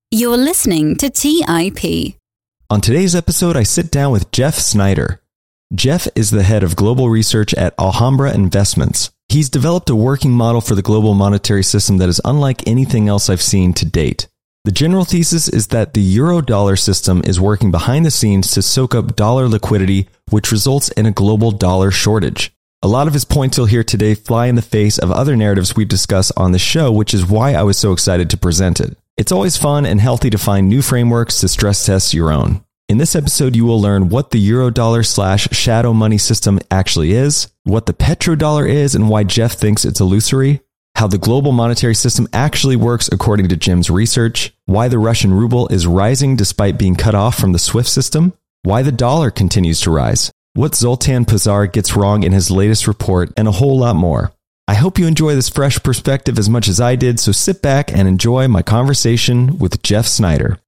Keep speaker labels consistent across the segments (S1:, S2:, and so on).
S1: You're listening to TIP.
S2: On today's episode, I sit down with Jeff Snyder. Jeff is the head of global research at Alhambra Investments. He's developed a working model for the global monetary system that is unlike anything else I've seen to date. The general thesis is that the euro-dollar system is working behind the scenes to soak up dollar liquidity, which results in a global dollar shortage. A lot of his points you'll hear today fly in the face of other narratives we've discussed on the show, which is why I was so excited to present it. It's always fun and healthy to find new frameworks to stress test your own. In this episode, you will learn what the eurodollar/shadow money system actually is, what the petrodollar is and why Jeff thinks it's illusory, how the global monetary system actually works according to Jim's research, why the Russian ruble is rising despite being cut off from the SWIFT system, why the dollar continues to rise, what Zoltan Pozsar gets wrong in his latest report, and a whole lot more. I hope you enjoy this fresh perspective as much as I did, so sit back and enjoy my conversation with Jeff Snyder.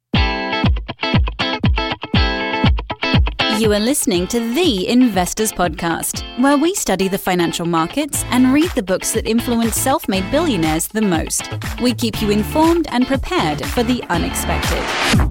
S1: You are listening to The Investors Podcast, where we study the financial markets and read the books that influence self-made billionaires the most. We keep you informed and prepared for the unexpected.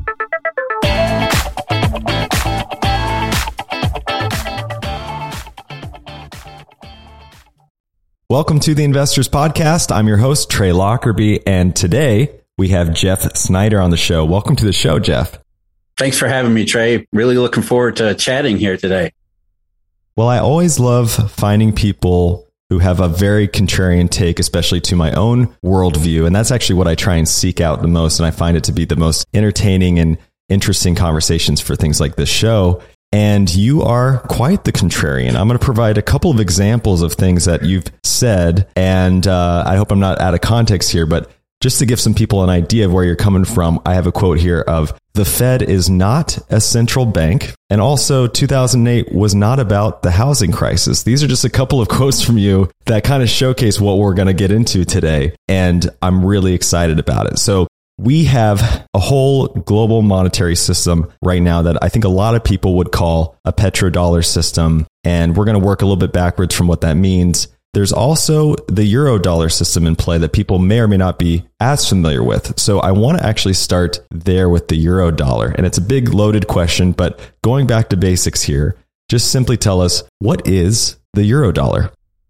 S2: Welcome to the Investors Podcast. I'm your host, Trey Lockerbie, and today we have Jeff Snyder on the show. Welcome to the show, Jeff.
S3: Thanks for having me, Trey. Really looking forward to chatting here today.
S2: Well, I always love finding people who have a very contrarian take, especially to my own worldview. And that's actually what I try and seek out the most. And I find it to be the most entertaining and interesting conversations for things like this show. And you are quite the contrarian. I'm going to provide a couple of examples of things that you've said. And I hope I'm not out of context here, but just to give some people an idea of where you're coming from, I have a quote here of, "The Fed is not a central bank." And also 2008 was not about the housing crisis. These are just a couple of quotes from you that kind of showcase what we're going to get into today. And I'm really excited about it. So we have a whole global monetary system right now that I think a lot of people would call a petrodollar system. And we're going to work a little bit backwards from what that means. There's also the eurodollar system in play that people may or may not be as familiar with. So I want to actually start there with the eurodollar. And it's a big loaded question, but going back to basics here, just simply tell us, what is the eurodollar?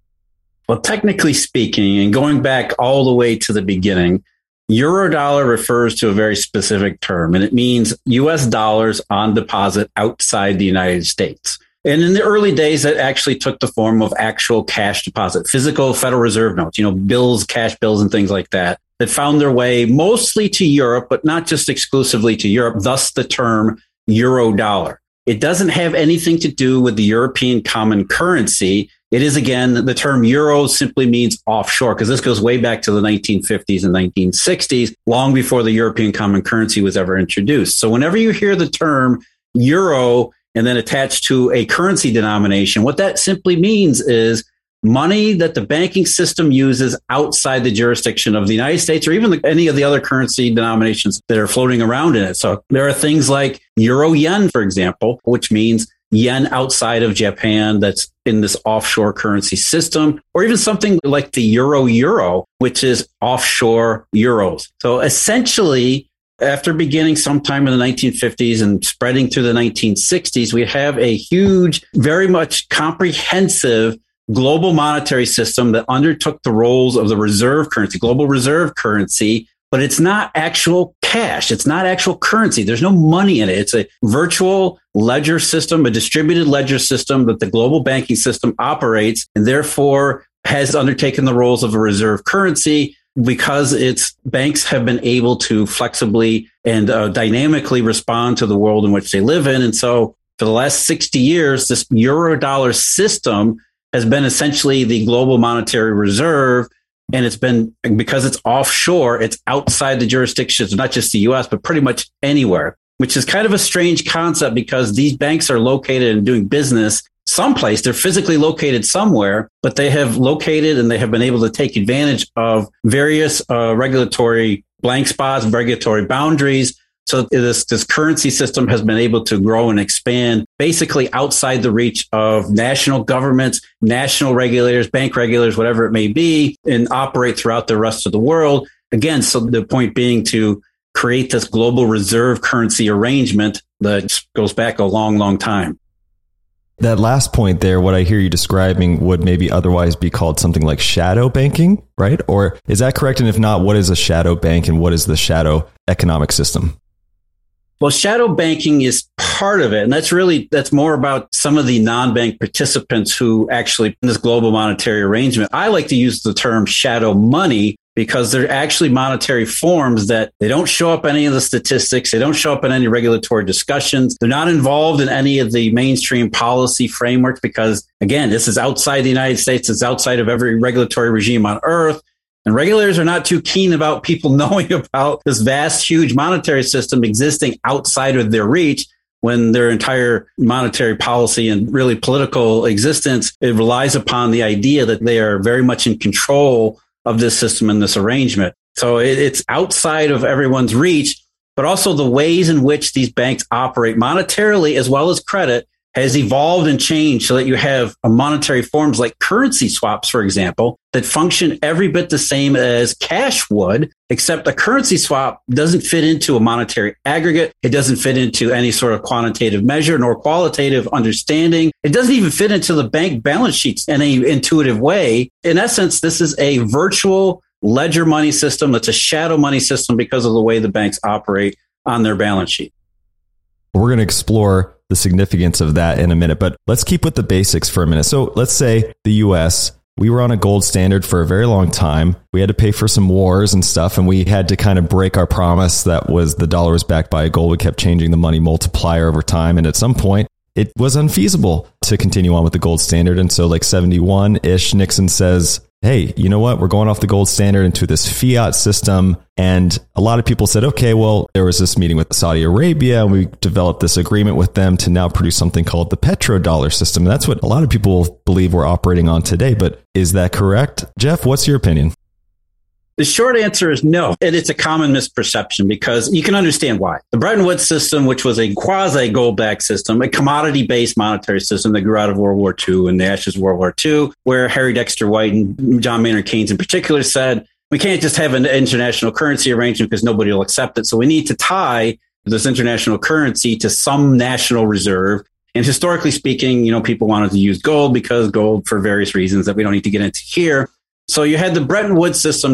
S3: Well, technically speaking, and going back all the way to the beginning, eurodollar refers to a very specific term, and it means US dollars on deposit outside the United States. And in the early days, that actually took the form of actual cash deposit, physical Federal Reserve notes, bills, cash bills, and things like that found their way mostly to Europe, but not just exclusively to Europe, thus the term eurodollar. It doesn't have anything to do with the European common currency. It is, again, the term euro simply means offshore, because this goes way back to the 1950s and 1960s, long before the European common currency was ever introduced. So whenever you hear the term euro and then attached to a currency denomination, what that simply means is money that the banking system uses outside the jurisdiction of the United States or even any of the other currency denominations that are floating around in it. So there are things like euro yen, for example, which means yen outside of Japan that's in this offshore currency system, or even something like the euro, which is offshore euros. So essentially, after beginning sometime in the 1950s and spreading through the 1960s, we have a huge, very much comprehensive global monetary system that undertook the roles of the reserve currency, global reserve currency, but it's not actual cash. It's not actual currency. There's no money in it. It's a virtual ledger system, a distributed ledger system that the global banking system operates and therefore has undertaken the roles of a reserve currency because its banks have been able to flexibly and dynamically respond to the world in which they live in. And so for the last 60 years, this eurodollar system has been essentially the global monetary reserve. And it's been, because it's offshore, it's outside the jurisdictions, not just the US, but pretty much anywhere, which is kind of a strange concept because these banks are located and doing business someplace. They're physically located somewhere, but they have located and they have been able to take advantage of various regulatory blank spots, regulatory boundaries. So this currency system has been able to grow and expand basically outside the reach of national governments, national regulators, bank regulators, whatever it may be, and operate throughout the rest of the world. Again, so the point being to create this global reserve currency arrangement that goes back a long, long time.
S2: That last point there, what I hear you describing would maybe otherwise be called something like shadow banking, right? Or is that correct? And if not, what is a shadow bank and what is the shadow economic system?
S3: Well, shadow banking is part of it. And that's more about some of the non-bank participants who actually in this global monetary arrangement. I like to use the term shadow money because they're actually monetary forms that they don't show up in any of the statistics. They don't show up in any regulatory discussions. They're not involved in any of the mainstream policy frameworks because, again, this is outside the United States. It's outside of every regulatory regime on earth. And regulators are not too keen about people knowing about this vast, huge monetary system existing outside of their reach when their entire monetary policy and really political existence, it relies upon the idea that they are very much in control of this system and this arrangement. So it's outside of everyone's reach, but also the ways in which these banks operate monetarily as well as credit has evolved and changed so that you have monetary forms like currency swaps, for example, that function every bit the same as cash would, except a currency swap doesn't fit into a monetary aggregate. It doesn't fit into any sort of quantitative measure nor qualitative understanding. It doesn't even fit into the bank balance sheets in any intuitive way. In essence, this is a virtual ledger money system that's a shadow money system because of the way the banks operate on their balance sheet.
S2: We're going to explore the significance of that in a minute, but let's keep with the basics for a minute. So let's say the US, we were on a gold standard for a very long time. We had to pay for some wars and stuff, and we had to kind of break our promise that was the dollar was backed by gold. We kept changing the money multiplier over time. And at some point, it was unfeasible to continue on with the gold standard. And so like 71-ish, Nixon says, hey, you know what? We're going off the gold standard into this fiat system. And a lot of people said, okay, well, there was this meeting with Saudi Arabia and we developed this agreement with them to now produce something called the petrodollar system. And that's what a lot of people believe we're operating on today. But is that correct? Jeff, what's your opinion?
S3: The short answer is no. And it's a common misperception because you can understand why. The Bretton Woods system, which was a quasi-gold-backed system, a commodity-based monetary system that grew out of World War II and the ashes of World War II, where Harry Dexter White and John Maynard Keynes in particular said, we can't just have an international currency arrangement because nobody will accept it. So we need to tie this international currency to some national reserve. And historically speaking, people wanted to use gold because gold, for various reasons that we don't need to get into here. So you had the Bretton Woods system,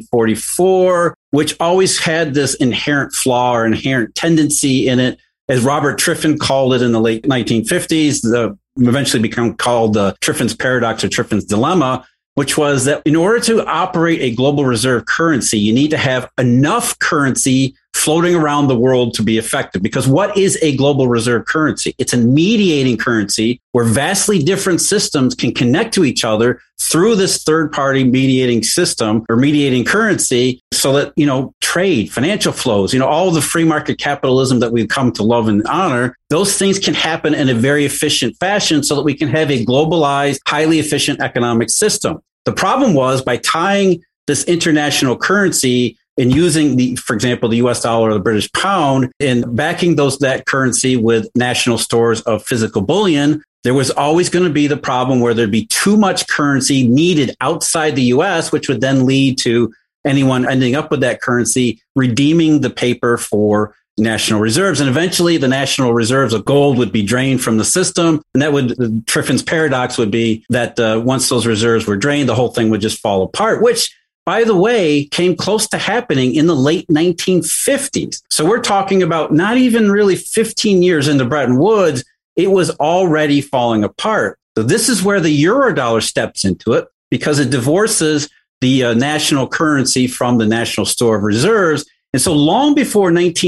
S3: 1944, which always had this inherent flaw or inherent tendency in it. As Robert Triffin called it in the late 1950s, eventually became called the Triffin's paradox or Triffin's dilemma, which was that in order to operate a global reserve currency, you need to have enough currency floating around the world to be effective. Because what is a global reserve currency? It's a mediating currency where vastly different systems can connect to each other through this third-party mediating system or mediating currency so that, trade, financial flows, all the free market capitalism that we've come to love and honor, those things can happen in a very efficient fashion so that we can have a globalized, highly efficient economic system. The problem was by tying this international currency and using for example, the US dollar or the British pound and backing that currency with national stores of physical bullion, there was always going to be the problem where there'd be too much currency needed outside the US, which would then lead to anyone ending up with that currency redeeming the paper for national reserves. And eventually the national reserves of gold would be drained from the system. And Triffin's paradox would be that once those reserves were drained, the whole thing would just fall apart, which, by the way, came close to happening in the late 1950s. So we're talking about not even really 15 years into Bretton Woods, it was already falling apart. So this is where the Eurodollar steps into it because it divorces the national currency from the national store of reserves. And so long before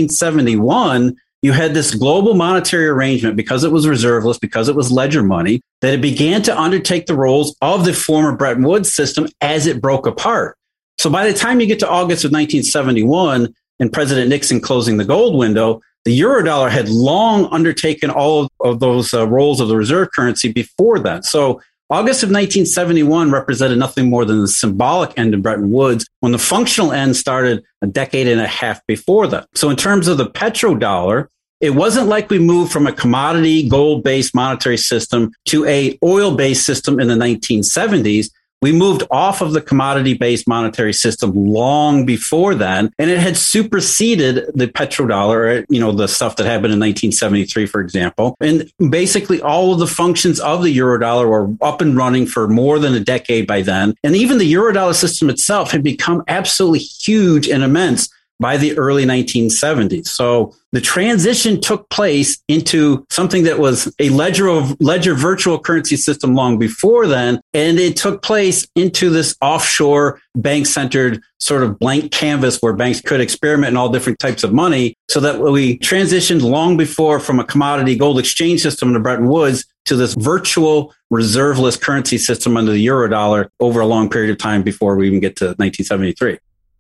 S3: 1971, you had this global monetary arrangement because it was reserveless, because it was ledger money, that it began to undertake the roles of the former Bretton Woods system as it broke apart. So by the time you get to August of 1971 and President Nixon closing the gold window, the Eurodollar had long undertaken all of those roles of the reserve currency before that. So August of 1971 represented nothing more than the symbolic end of Bretton Woods when the functional end started a decade and a half before that. So in terms of the petrodollar, it wasn't like we moved from a commodity gold-based monetary system to a oil-based system in the 1970s. We moved off of the commodity-based monetary system long before then, and it had superseded the petrodollar, the stuff that happened in 1973, for example. And basically all of the functions of the eurodollar were up and running for more than a decade by then. And even the eurodollar system itself had become absolutely huge and immense by the early 1970s. So the transition took place into something that was a ledger virtual currency system long before then. And it took place into this offshore bank-centered sort of blank canvas where banks could experiment in all different types of money, so that we transitioned long before from a commodity gold exchange system to Bretton Woods to this virtual reserveless currency system under the eurodollar over a long period of time before we even get to 1973.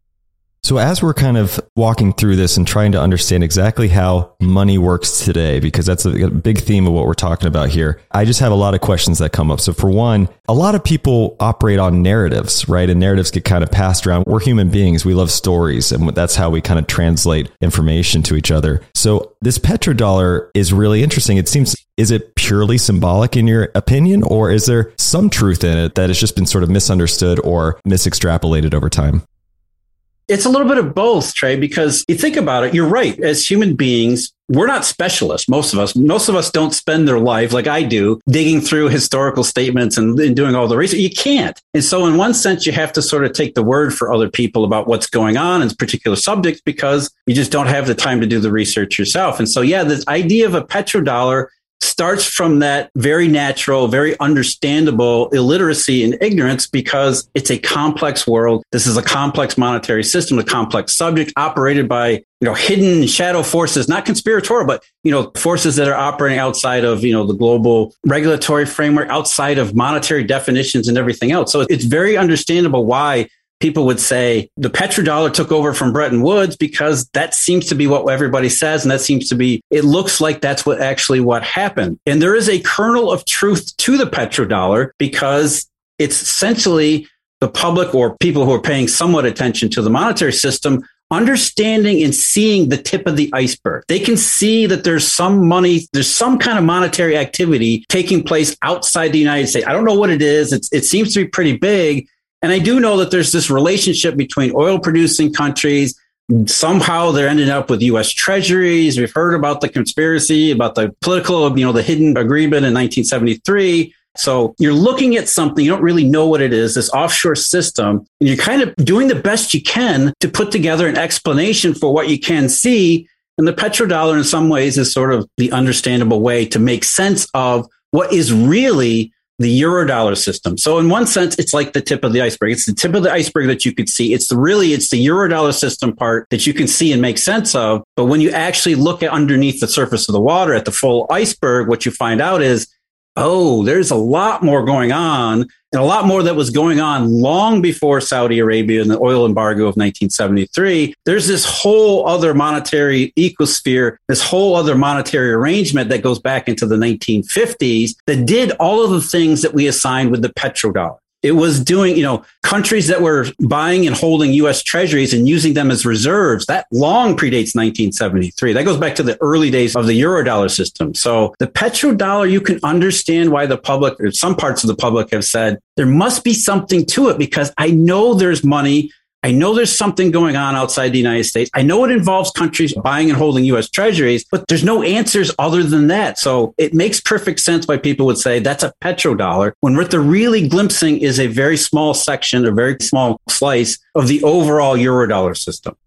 S2: So as we're kind of walking through this and trying to understand exactly how money works today, because that's a big theme of what we're talking about here, I just have a lot of questions that come up. So for one, a lot of people operate on narratives, right? And narratives get kind of passed around. We're human beings. We love stories. And that's how we kind of translate information to each other. So this petrodollar is really interesting. It seems, is it purely symbolic in your opinion, or is there some truth in it that has just been sort of misunderstood or misextrapolated over time?
S3: It's a little bit of both, Trey, because you think about it, you're right. As human beings, we're not specialists. Most of us don't spend their life like I do, digging through historical statements and doing all the research. You can't. And so in one sense, you have to sort of take the word for other people about what's going on in particular subjects, because you just don't have the time to do the research yourself. And so, yeah, this idea of a petrodollar starts from that very natural, very understandable illiteracy and ignorance, because it's a complex world. This is a complex monetary system, a complex subject operated by, hidden shadow forces, not conspiratorial, but, forces that are operating outside of, the global regulatory framework, outside of monetary definitions and everything else. So it's very understandable why people would say the petrodollar took over from Bretton Woods, because that seems to be what everybody says. And that seems to be, it looks like that's what happened. And there is a kernel of truth to the petrodollar, because it's essentially the public, or people who are paying somewhat attention to the monetary system, understanding and seeing the tip of the iceberg. They can see that there's some money, there's some kind of monetary activity taking place outside the United States. I don't know what it is. It seems to be pretty big. And I do know that there's this relationship between oil producing countries. Somehow they're ending up with U.S. treasuries. We've heard about the conspiracy, about the political, the hidden agreement in 1973. So you're looking at something, you don't really know what it is, this offshore system, and you're kind of doing the best you can to put together an explanation for what you can see. And the petrodollar in some ways is sort of the understandable way to make sense of what is really the eurodollar system. So in one sense, it's like the tip of the iceberg. It's the tip of the iceberg that you could see. It's the eurodollar system part that you can see and make sense of. But when you actually look at underneath the surface of the water at the full iceberg, what you find out is, there's a lot more going on, and a lot more that was going on long before Saudi Arabia and the oil embargo of 1973. There's this whole other monetary ecosphere, this whole other monetary arrangement that goes back into the 1950s that did all of the things that we assigned with the petrodollar. It was doing, countries that were buying and holding U.S. treasuries and using them as reserves. That long predates 1973. That goes back to the early days of the eurodollar system. So the petrodollar, you can understand why the public, or some parts of the public, have said there must be something to it, because I know there's money. I know there's something going on outside the United States. I know it involves countries buying and holding U.S. treasuries, but there's no answers other than that. So it makes perfect sense why people would say that's a petrodollar, when what they're really glimpsing is a very small section, a very small slice of the overall eurodollar system.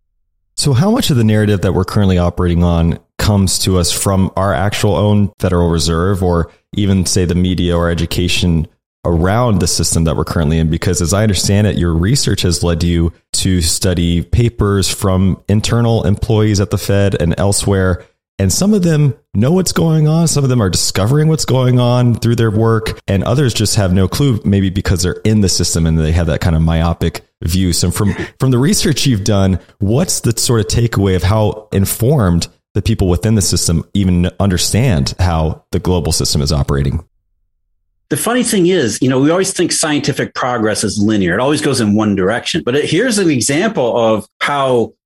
S2: So how much of the narrative that we're currently operating on comes to us from our actual own Federal Reserve, or even, say, the media or education around the system that we're currently in? Because as I understand it, your research has led you to study papers from internal employees at the Fed and elsewhere. And some of them know what's going on. Some of them are discovering what's going on through their work, and others just have no clue, maybe because they're in the system and they have that kind of myopic view. So from the research you've done, what's the sort of takeaway of how informed the people within the system even understand how the global system is operating?
S3: The funny thing is, we always think scientific progress is linear. It always goes in one direction. But here's an example of how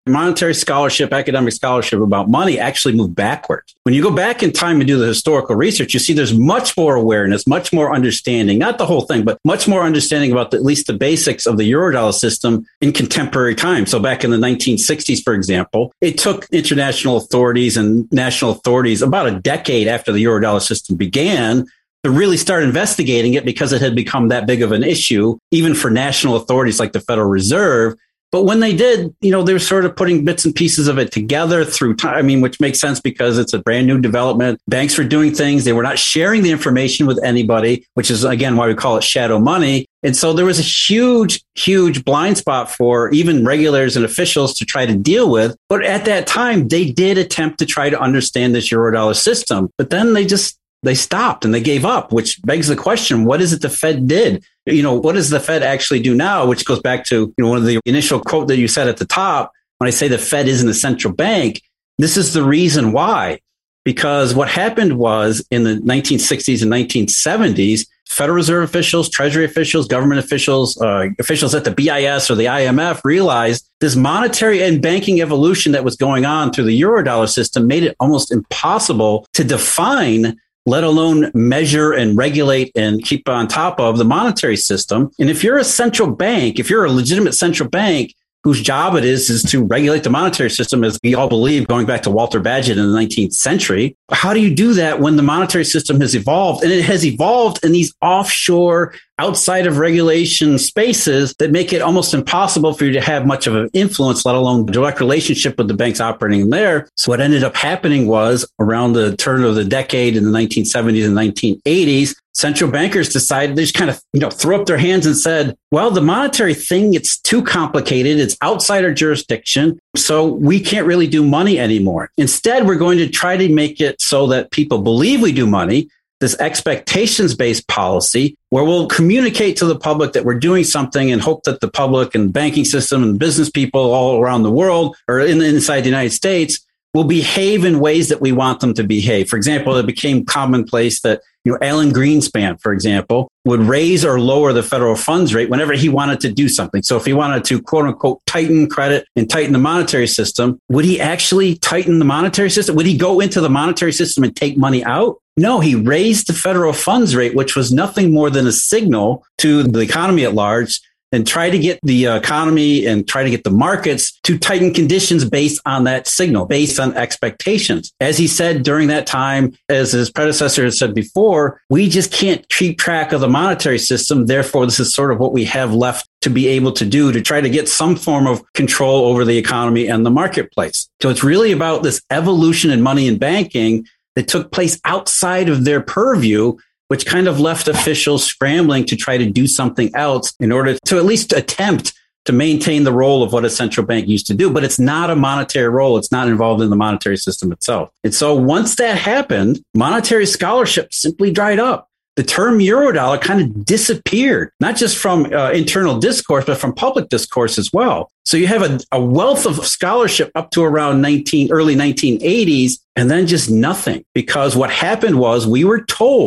S3: monetary scholarship, academic scholarship about money actually moved backwards. When you go back in time and do the historical research, you see there's much more awareness, much more understanding, not the whole thing, but much more understanding about at least the basics of the Eurodollar system in contemporary time. So back in the 1960s, for example, it took international authorities and national authorities about a decade after the Eurodollar system began to really start investigating it because it had become that big of an issue, even for national authorities like the Federal Reserve. But when they did, they were sort of putting bits and pieces of it together through time, which makes sense because it's a brand new development. Banks were doing things. They were not sharing the information with anybody, which is, again, why we call it shadow money. And so there was a huge, huge blind spot for even regulators and officials to try to deal with. But at that time, they did attempt to try to understand this Eurodollar system. But then they stopped and they gave up, which begs the question, what is it the Fed did? What does the Fed actually do now? Which goes back to one of the initial quote that you said at the top. When I say the Fed isn't a central bank, this is the reason why. Because what happened was in the 1960s and 1970s, Federal Reserve officials, Treasury officials, government officials, officials at the BIS or the IMF realized this monetary and banking evolution that was going on through the Eurodollar system made it almost impossible to define, let alone measure and regulate and keep on top of the monetary system. And if you're a central bank, if you're a legitimate central bank whose job it is to regulate the monetary system, as we all believe, going back to Walter Bagehot in the 19th century, how do you do that when the monetary system has evolved? And it has evolved in these offshore, outside of regulation spaces that make it almost impossible for you to have much of an influence, let alone direct relationship with the banks operating there. So what ended up happening was around the turn of the decade in the 1970s and 1980s, central bankers decided, they just kind of, threw up their hands and said, well, the monetary thing, it's too complicated. It's outside our jurisdiction. So we can't really do money anymore. Instead, we're going to try to make it so that people believe we do money, this expectations-based policy where we'll communicate to the public that we're doing something and hope that the public and banking system and business people all around the world or inside the United States will behave in ways that we want them to behave. For example, it became commonplace that Alan Greenspan, for example, would raise or lower the federal funds rate whenever he wanted to do something. So if he wanted to, quote unquote, tighten credit and tighten the monetary system, would he actually tighten the monetary system? Would he go into the monetary system and take money out? No, he raised the federal funds rate, which was nothing more than a signal to the economy at large, and try to get the economy and try to get the markets to tighten conditions based on that signal, based on expectations. As he said during that time, as his predecessor had said before, we just can't keep track of the monetary system. Therefore, this is sort of what we have left to be able to do to try to get some form of control over the economy and the marketplace. So it's really about this evolution in money and banking that took place outside of their purview, which kind of left officials scrambling to try to do something else in order to at least attempt to maintain the role of what a central bank used to do. But it's not a monetary role. It's not involved in the monetary system itself. And so once that happened, monetary scholarship simply dried up. The term Eurodollar kind of disappeared, not just from internal discourse, but from public discourse as well. So you have a wealth of scholarship up to around early 1980s, and then just nothing. Because what happened was we were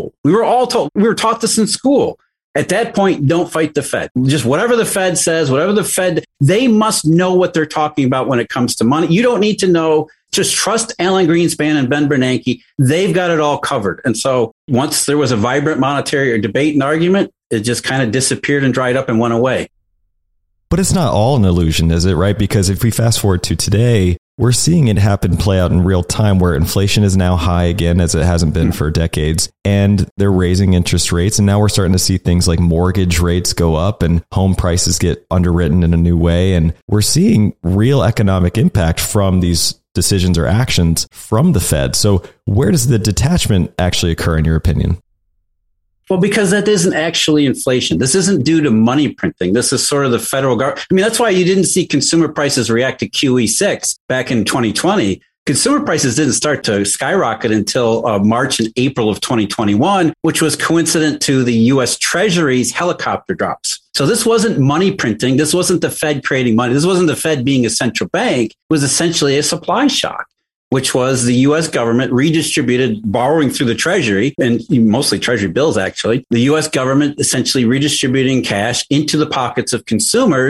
S3: taught this in school. At that point, don't fight the Fed. Just whatever the Fed says, they must know what they're talking about when it comes to money. You don't need to know. Just trust Alan Greenspan and Ben Bernanke. They've got it all covered. And so once there was a vibrant monetary debate and argument, it just kind of disappeared and dried up and went away.
S2: But it's not all an illusion, is it, right? Because if we fast forward to today, we're seeing it play out in real time where inflation is now high again, as it hasn't been for decades. And they're raising interest rates. And now we're starting to see things like mortgage rates go up and home prices get underwritten in a new way. And we're seeing real economic impact from these decisions or actions from the Fed. So where does the detachment actually occur, in your opinion?
S3: Well, because that isn't actually inflation. This isn't due to money printing. This is sort of the federal government. I mean, that's why you didn't see consumer prices react to QE6 back in 2020. Consumer prices didn't start to skyrocket until March and April of 2021, which was coincident to the U.S. Treasury's helicopter drops. So this wasn't money printing. This wasn't the Fed creating money. This wasn't the Fed being a central bank. It was essentially a supply shock, which was the U.S. government redistributed, borrowing through the Treasury, and mostly Treasury bills, actually. The U.S. government essentially redistributing cash into the pockets of consumers.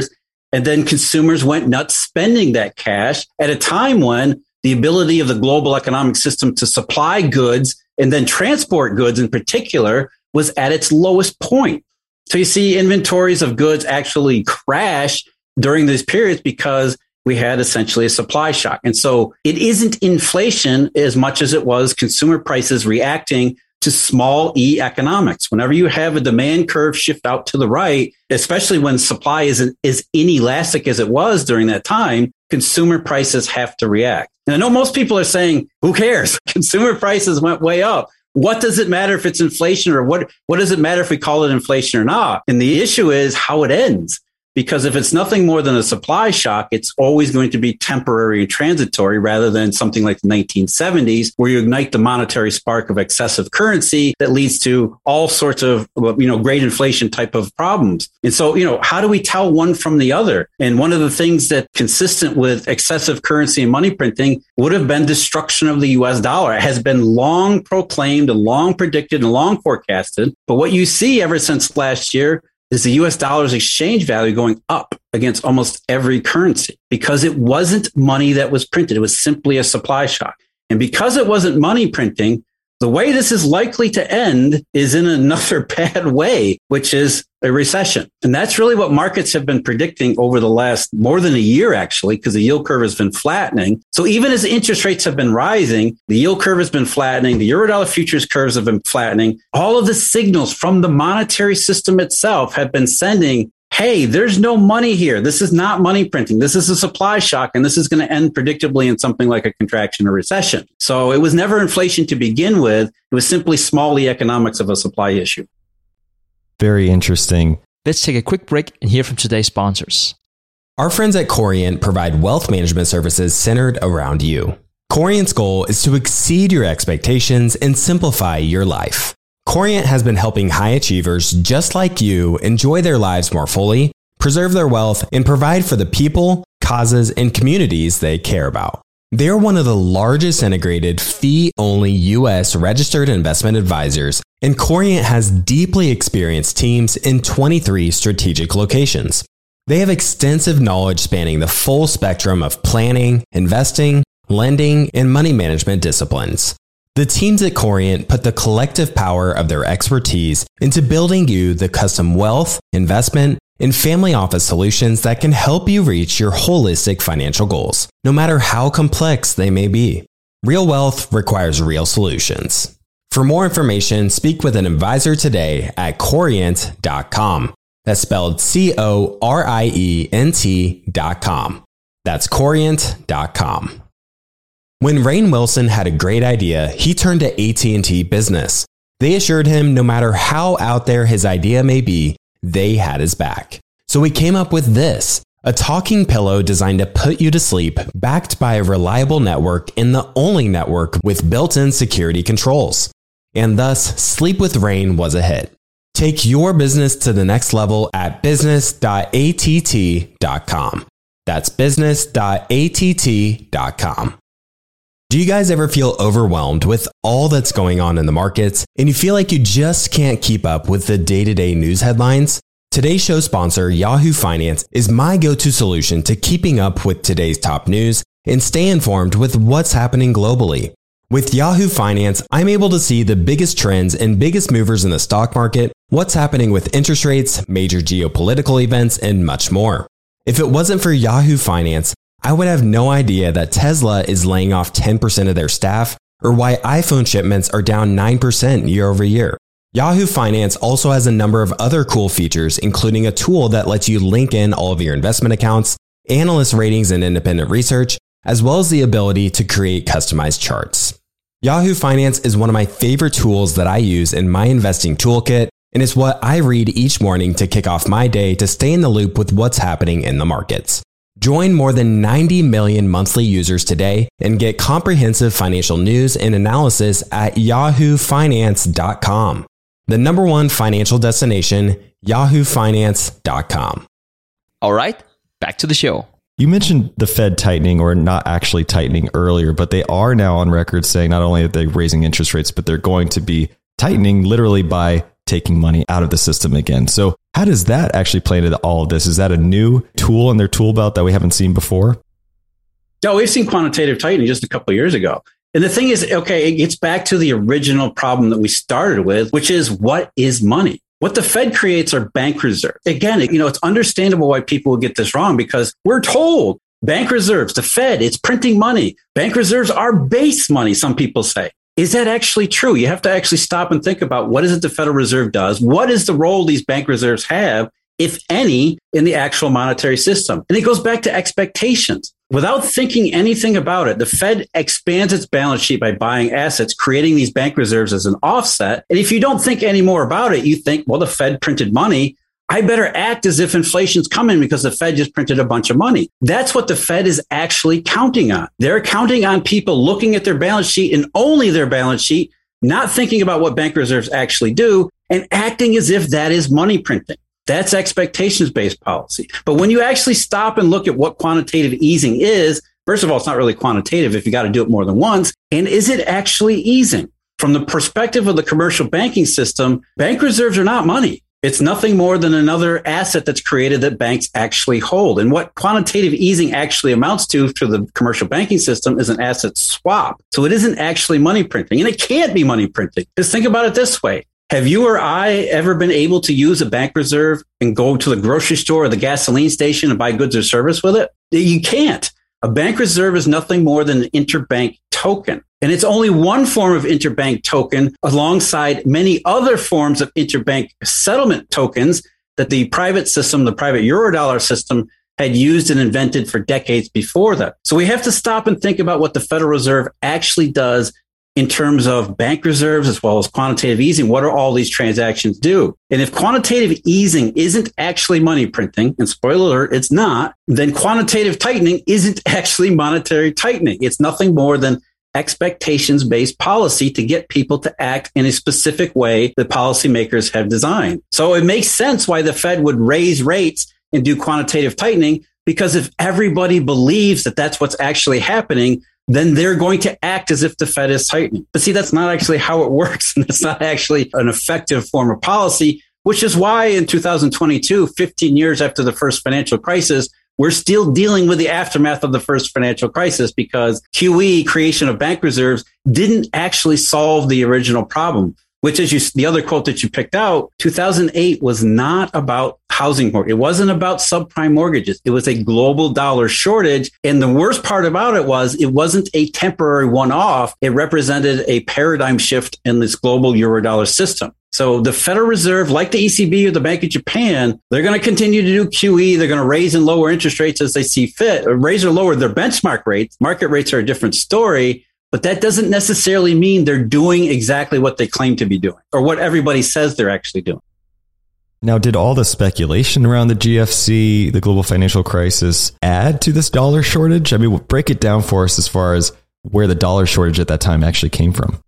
S3: And then consumers went nuts spending that cash at a time when the ability of the global economic system to supply goods and then transport goods in particular was at its lowest point. So you see inventories of goods actually crash during these periods because we had essentially a supply shock. And so it isn't inflation as much as it was consumer prices reacting to small e economics. Whenever you have a demand curve shift out to the right, especially when supply isn't as inelastic as it was during that time, consumer prices have to react. And I know most people are saying, who cares? Consumer prices went way up. What does it matter if it's inflation, or what does it matter if we call it inflation or not? And the issue is how it ends. Because if it's nothing more than a supply shock, it's always going to be temporary and transitory rather than something like the 1970s, where you ignite the monetary spark of excessive currency that leads to all sorts of, great inflation type of problems. And so, how do we tell one from the other? And one of the things that consistent with excessive currency and money printing would have been destruction of the US dollar. It has been long proclaimed and long predicted and long forecasted. But what you see ever since last year is the US dollar's exchange value going up against almost every currency because it wasn't money that was printed. It was simply a supply shock. And because it wasn't money printing, the way this is likely to end is in another bad way, which is a recession. And that's really what markets have been predicting over the last more than a year, actually, because the yield curve has been flattening. So even as interest rates have been rising, the yield curve has been flattening. The Eurodollar futures curves have been flattening. All of the signals from the monetary system itself have been sending, hey, there's no money here. This is not money printing. This is a supply shock, and this is going to end predictably in something like a contraction or recession. So it was never inflation to begin with. It was simply small economics of a supply issue.
S2: Very interesting.
S4: Let's take a quick break and hear from today's sponsors.
S5: Our friends at Corient provide wealth management services centered around you. Corient's goal is to exceed your expectations and simplify your life. Corient has been helping high achievers just like you enjoy their lives more fully, preserve their wealth, and provide for the people, causes, and communities they care about. They're one of the largest integrated fee-only U.S. registered investment advisors, and Corient has deeply experienced teams in 23 strategic locations. They have extensive knowledge spanning the full spectrum of planning, investing, lending, and money management disciplines. The teams at Corient put the collective power of their expertise into building you the custom wealth, investment, and family office solutions that can help you reach your holistic financial goals, no matter how complex they may be. Real wealth requires real solutions. For more information, speak with an advisor today at Corient.com. That's spelled Corient.com. That's Corient.com. When Rainn Wilson had a great idea, he turned to AT&T Business. They assured him no matter how out there his idea may be, they had his back. So we came up with this, a talking pillow designed to put you to sleep, backed by a reliable network and the only network with built-in security controls. And thus, Sleep with Rainn was a hit. Take your business to the next level at business.att.com. That's business.att.com. Do you guys ever feel overwhelmed with all that's going on in the markets and you feel like you just can't keep up with the day-to-day news headlines? Today's show sponsor, Yahoo Finance, is my go-to solution to keeping up with today's top news and stay informed with what's happening globally. With Yahoo Finance, I'm able to see the biggest trends and biggest movers in the stock market, what's happening with interest rates, major geopolitical events, and much more. If it wasn't for Yahoo Finance, I would have no idea that Tesla is laying off 10% of their staff or why iPhone shipments are down 9% year over year. Yahoo Finance also has a number of other cool features, including a tool that lets you link in all of your investment accounts, analyst ratings and independent research, as well as the ability to create customized charts. Yahoo Finance is one of my favorite tools that I use in my investing toolkit, and it's what I read each morning to kick off my day to stay in the loop with what's happening in the markets. Join more than 90 million monthly users today and get comprehensive financial news and analysis at yahoofinance.com. The number one financial destination, yahoofinance.com.
S4: All right, back to the show.
S2: You mentioned the Fed tightening or not actually tightening earlier, but they are now on record saying not only that they're raising interest rates, but they're going to be tightening literally by taking money out of the system again. So how does that actually play into all of this? Is that a new tool in their tool belt that we haven't seen before?
S3: No, we've seen quantitative tightening just a couple of years ago. And the thing is, okay, it gets back to the original problem that we started with, which is what is money? What the Fed creates are bank reserves. Again, it's understandable why people will get this wrong because we're told bank reserves, the Fed, it's printing money. Bank reserves are base money, some people say. Is that actually true? You have to actually stop and think about what is it the Federal Reserve does? What is the role these bank reserves have, if any, in the actual monetary system? And it goes back to expectations. Without thinking anything about it, the Fed expands its balance sheet by buying assets, creating these bank reserves as an offset. And if you don't think any more about it, you think, well, the Fed printed money. I better act as if inflation's coming because the Fed just printed a bunch of money. That's what the Fed is actually counting on. They're counting on people looking at their balance sheet and only their balance sheet, not thinking about what bank reserves actually do and acting as if that is money printing. That's expectations-based policy. But when you actually stop and look at what quantitative easing is, first of all, it's not really quantitative if you got to do it more than once. And is it actually easing? From the perspective of the commercial banking system, bank reserves are not money. It's nothing more than another asset that's created that banks actually hold. And what quantitative easing actually amounts to the commercial banking system is an asset swap. So it isn't actually money printing, and it can't be money printing. Just think about it this way. Have you or I ever been able to use a bank reserve and go to the grocery store or the gasoline station and buy goods or service with it? You can't. A bank reserve is nothing more than an interbank token. And it's only one form of interbank token alongside many other forms of interbank settlement tokens that the private system, the private Eurodollar system, had used and invented for decades before that. So we have to stop and think about what the Federal Reserve actually does in terms of bank reserves as well as quantitative easing. What do all these transactions do? And if quantitative easing isn't actually money printing, and spoiler alert, it's not, then quantitative tightening isn't actually monetary tightening. It's nothing more than expectations-based policy to get people to act in a specific way that policymakers have designed. So it makes sense why the Fed would raise rates and do quantitative tightening, because if everybody believes that that's what's actually happening, then they're going to act as if the Fed is tightening. But see, that's not actually how it works. And it's not actually an effective form of policy, which is why in 2022, 15 years after the first financial crisis, we're still dealing with the aftermath of the first financial crisis, because QE, creation of bank reserves, didn't actually solve the original problem, which is the other quote that you picked out. 2008 was not about housing mortgage. It wasn't about subprime mortgages. It was a global dollar shortage. And the worst part about it wasn't a temporary one-off. It represented a paradigm shift in this global Eurodollar system. So the Federal Reserve, like the ECB or the Bank of Japan, they're going to continue to do QE. They're going to raise and lower interest rates as they see fit, or raise or lower their benchmark rates. Market rates are a different story, but that doesn't necessarily mean they're doing exactly what they claim to be doing or what everybody says they're actually doing.
S2: Now, did all the speculation around the GFC, the global financial crisis, add to this dollar shortage? I mean, break it down for us as far as where the dollar shortage at that time actually came from.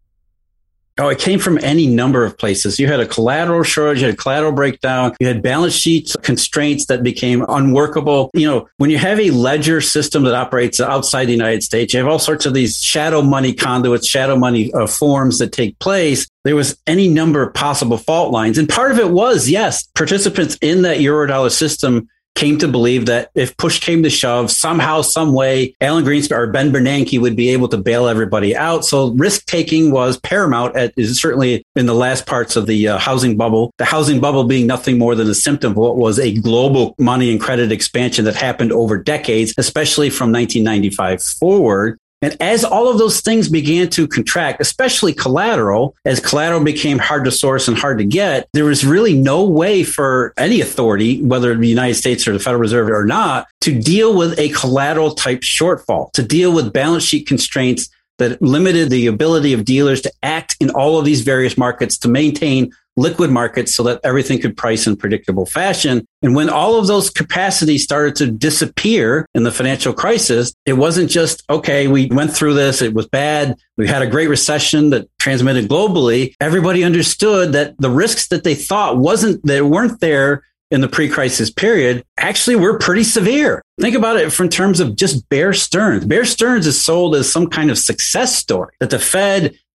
S3: Oh, it came from any number of places. You had a collateral shortage, you had collateral breakdown, you had balance sheets constraints that became unworkable. When you have a ledger system that operates outside the United States, you have all sorts of these shadow money conduits, shadow money forms that take place. There was any number of possible fault lines. And part of it was, yes, participants in that Eurodollar system came to believe that if push came to shove, somehow, some way, Alan Greenspan or Ben Bernanke would be able to bail everybody out. So risk-taking was paramount, certainly in the last parts of the housing bubble. The housing bubble being nothing more than a symptom of what was a global money and credit expansion that happened over decades, especially from 1995 forward. And as all of those things began to contract, especially collateral, as collateral became hard to source and hard to get, there was really no way for any authority, whether the United States or the Federal Reserve or not, to deal with a collateral type shortfall, to deal with balance sheet constraints that limited the ability of dealers to act in all of these various markets to maintain liquid markets so that everything could price in predictable fashion. And when all of those capacities started to disappear in the financial crisis, it wasn't just, okay, we went through this, it was bad, we had a great recession that transmitted globally. Everybody understood that the risks that they thought weren't there in the pre-crisis period actually were pretty severe. Think about it from terms of just Bear Stearns. Bear Stearns is sold as some kind of success story, that the Fed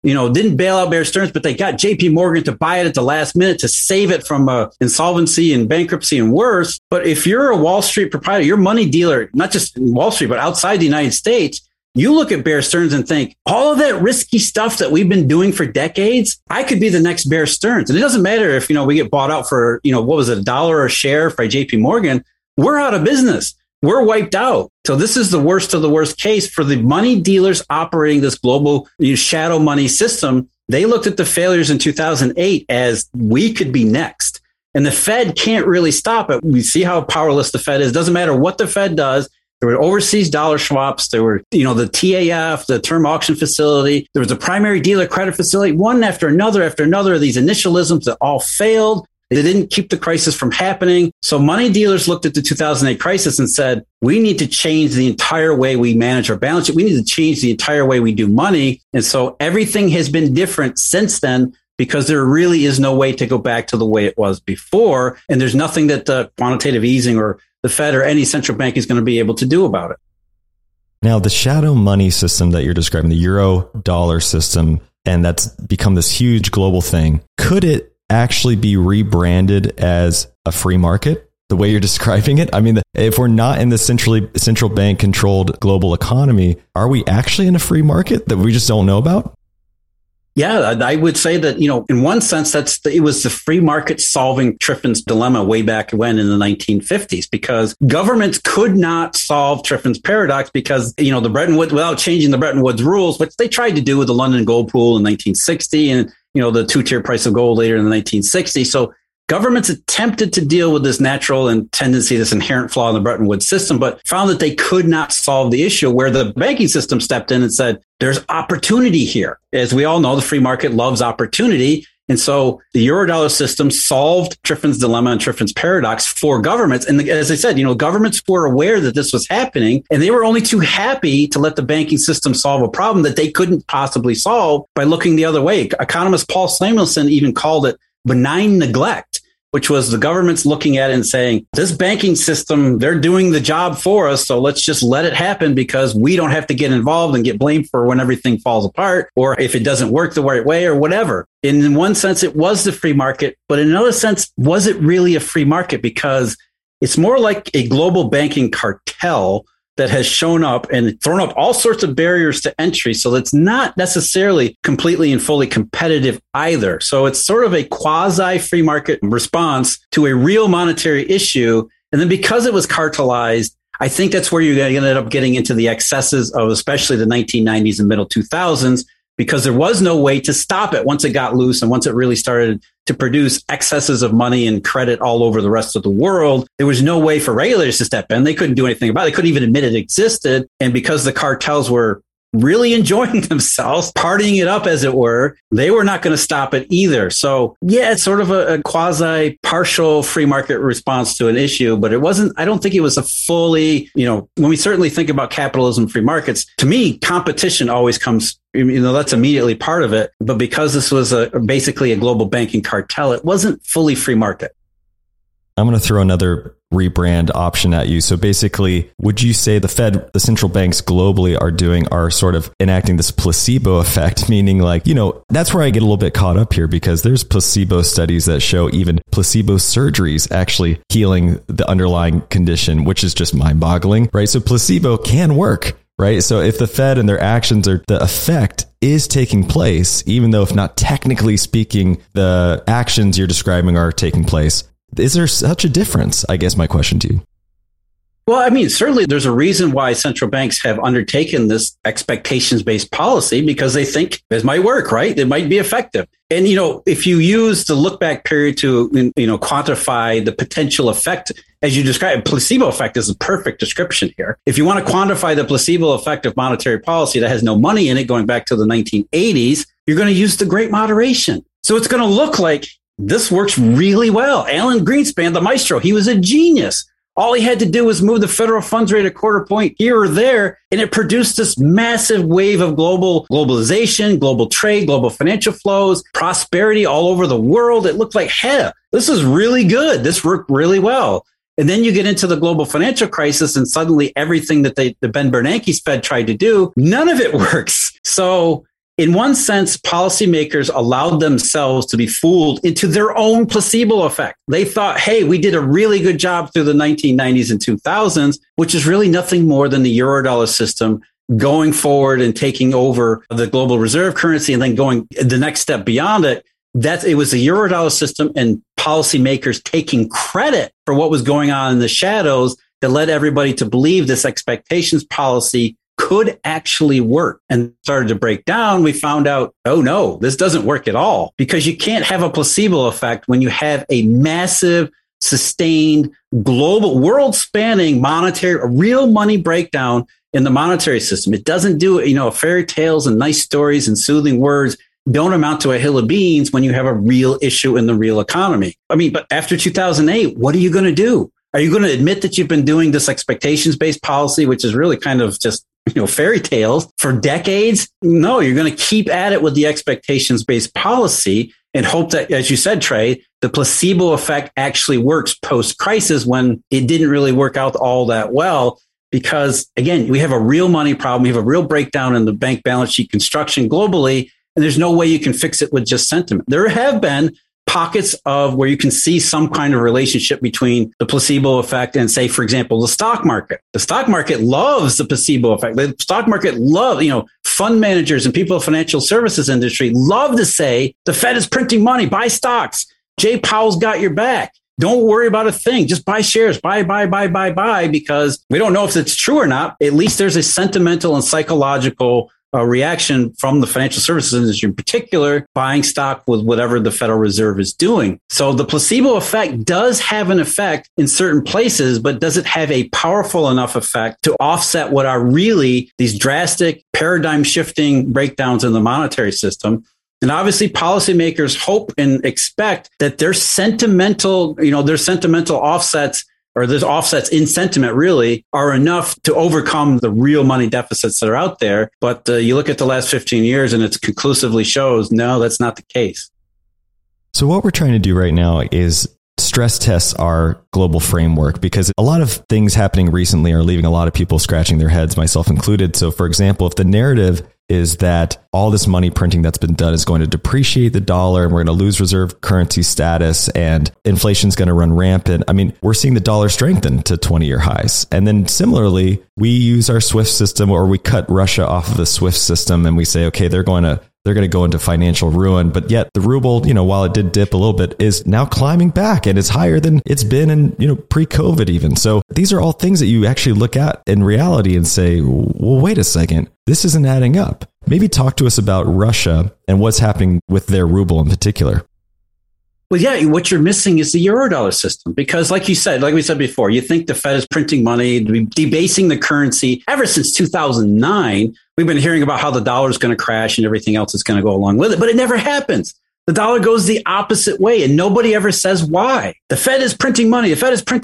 S3: didn't bail out Bear Stearns, but they got JP Morgan to buy it at the last minute to save it from insolvency and bankruptcy and worse. But if you're a Wall Street proprietor, you're a money dealer, not just in Wall Street, but outside the United States, you look at Bear Stearns and think, all of that risky stuff that we've been doing for decades, I could be the next Bear Stearns. And it doesn't matter if, we get bought out for, what was it, $1 a share by JP Morgan. We're out of business. We're wiped out. So this is the worst of the worst case for the money dealers operating this global shadow money system. They looked at the failures in 2008 as we could be next. And the Fed can't really stop it. We see how powerless the Fed is. Doesn't matter what the Fed does. There were overseas dollar swaps. There were, the TAF, the term auction facility. There was a primary dealer credit facility, one after another of these initialisms that all failed. They didn't keep the crisis from happening. So money dealers looked at the 2008 crisis and said, we need to change the entire way we manage our balance sheet. We need to change the entire way we do money. And so everything has been different since then, because there really is no way to go back to the way it was before. And there's nothing that the quantitative easing or the Fed or any central bank is going to be able to do about it.
S2: Now, the shadow money system that you're describing, the euro dollar system, and that's become this huge global thing, could it actually be rebranded as a free market the way you're describing it? I mean, if we're not in the central bank controlled global economy, are we actually in a free market that we just don't know about?
S3: Yeah, I would say that, in one sense, it was the free market solving Triffin's dilemma way back when in the 1950s, because governments could not solve Triffin's paradox because, the Bretton Woods, without changing the Bretton Woods rules, which they tried to do with the London Gold Pool in 1960 and, the two-tier price of gold later in the 1960s. So governments attempted to deal with this natural and tendency, this inherent flaw in the Bretton Woods system, but found that they could not solve the issue, where the banking system stepped in and said, there's opportunity here. As we all know, the free market loves opportunity. And so the Eurodollar system solved Triffin's dilemma and Triffin's paradox for governments. And as I said, governments were aware that this was happening, and they were only too happy to let the banking system solve a problem that they couldn't possibly solve by looking the other way. Economist Paul Samuelson even called it benign neglect, which was the government's looking at it and saying, this banking system, they're doing the job for us. So let's just let it happen because we don't have to get involved and get blamed for when everything falls apart or if it doesn't work the right way or whatever. And in one sense, it was the free market. But in another sense, was it really a free market? Because it's more like a global banking cartel that has shown up and thrown up all sorts of barriers to entry. So that's not necessarily completely and fully competitive either. So it's sort of a quasi free market response to a real monetary issue. And then because it was cartelized, I think that's where you're going to end up getting into the excesses of especially the 1990s and middle 2000s, because there was no way to stop it once it got loose and once it really started to produce excesses of money and credit all over the rest of the world. There was no way for regulators to step in. They couldn't do anything about it. They couldn't even admit it existed. And because the cartels were really enjoying themselves, partying it up, as it were, they were not going to stop it either. So yeah, it's sort of a quasi partial free market response to an issue, but I don't think it was a fully, when we certainly think about capitalism, free markets, to me, competition always comes, that's immediately part of it. But because this was basically a global banking cartel, it wasn't fully free market.
S2: I'm going to throw another rebrand option at you. So basically, would you say the Fed, the central banks globally are sort of enacting this placebo effect, meaning that's where I get a little bit caught up here, because there's placebo studies that show even placebo surgeries actually healing the underlying condition, which is just mind boggling, right? So placebo can work, right? So if the Fed and their actions the effect is taking place, even though if not technically speaking, the actions you're describing are taking place, is there such a difference? I guess my question to you.
S3: Well, I mean, certainly there's a reason why central banks have undertaken this expectations-based policy, because they think this might work, right? It might be effective. And, if you use the look-back period to, quantify the potential effect, as you described, placebo effect is a perfect description here. If you want to quantify the placebo effect of monetary policy that has no money in it going back to the 1980s, you're going to use the Great Moderation. So it's going to look like this works really well. Alan Greenspan, the maestro, he was a genius. All he had to do was move the federal funds rate a quarter point here or there, and it produced this massive wave of globalization, global trade, global financial flows, prosperity all over the world. It looked like, hey, this is really good. This worked really well. And then you get into the global financial crisis, and suddenly everything that the Ben Bernanke's Fed tried to do, none of it works. So in one sense, policymakers allowed themselves to be fooled into their own placebo effect. They thought, hey, we did a really good job through the 1990s and 2000s, which is really nothing more than the Eurodollar system going forward and taking over the global reserve currency and then going the next step beyond it. That it was the Eurodollar system and policymakers taking credit for what was going on in the shadows that led everybody to believe this expectations policy could actually work, and started to break down. We found out, oh no, this doesn't work at all, because you can't have a placebo effect when you have a massive, sustained, global, world-spanning monetary, real money breakdown in the monetary system. It doesn't do it, fairy tales and nice stories and soothing words don't amount to a hill of beans when you have a real issue in the real economy. I mean, but after 2008, what are you going to do? Are you going to admit that you've been doing this expectations-based policy, which is really kind of just, fairy tales for decades? No, you're going to keep at it with the expectations-based policy and hope that, as you said, Trey, the placebo effect actually works post-crisis when it didn't really work out all that well. Because again, we have a real money problem. We have a real breakdown in the bank balance sheet construction globally. And there's no way you can fix it with just sentiment. There have been pockets of where you can see some kind of relationship between the placebo effect and, say, for example, the stock market. The stock market loves the placebo effect. The stock market loves, fund managers and people in the financial services industry love to say the Fed is printing money, buy stocks. Jay Powell's got your back. Don't worry about a thing. Just buy shares, buy, because we don't know if it's true or not. At least there's a sentimental and psychological reaction from the financial services industry, in particular, buying stock with whatever the Federal Reserve is doing. So the placebo effect does have an effect in certain places, but does it have a powerful enough effect to offset what are really these drastic paradigm shifting breakdowns in the monetary system? And obviously policymakers hope and expect that their sentimental offsets, or there's offsets in sentiment really, are enough to overcome the real money deficits that are out there. But you look at the last 15 years and it conclusively shows, no, that's not the case.
S2: So what we're trying to do right now is stress test our global framework, because a lot of things happening recently are leaving a lot of people scratching their heads, myself included. So for example, if the narrative is that all this money printing that's been done is going to depreciate the dollar and we're going to lose reserve currency status and inflation's going to run rampant. I mean, we're seeing the dollar strengthen to 20-year highs. And then similarly, we use our SWIFT system, or we cut Russia off of the SWIFT system and we say, okay, they're going to go into financial ruin. But yet the ruble, while it did dip a little bit, is now climbing back and it's higher than it's been in, pre-COVID even. So these are all things that you actually look at in reality and say, well, wait a second, this isn't adding up. Maybe talk to us about Russia and what's happening with their ruble in particular.
S3: Well, yeah, what you're missing is the Eurodollar system, because like we said before, you think the Fed is printing money, debasing the currency. Ever since 2009, we've been hearing about how the dollar is going to crash and everything else is going to go along with it, but it never happens. The dollar goes the opposite way, and nobody ever says why. The Fed is printing money,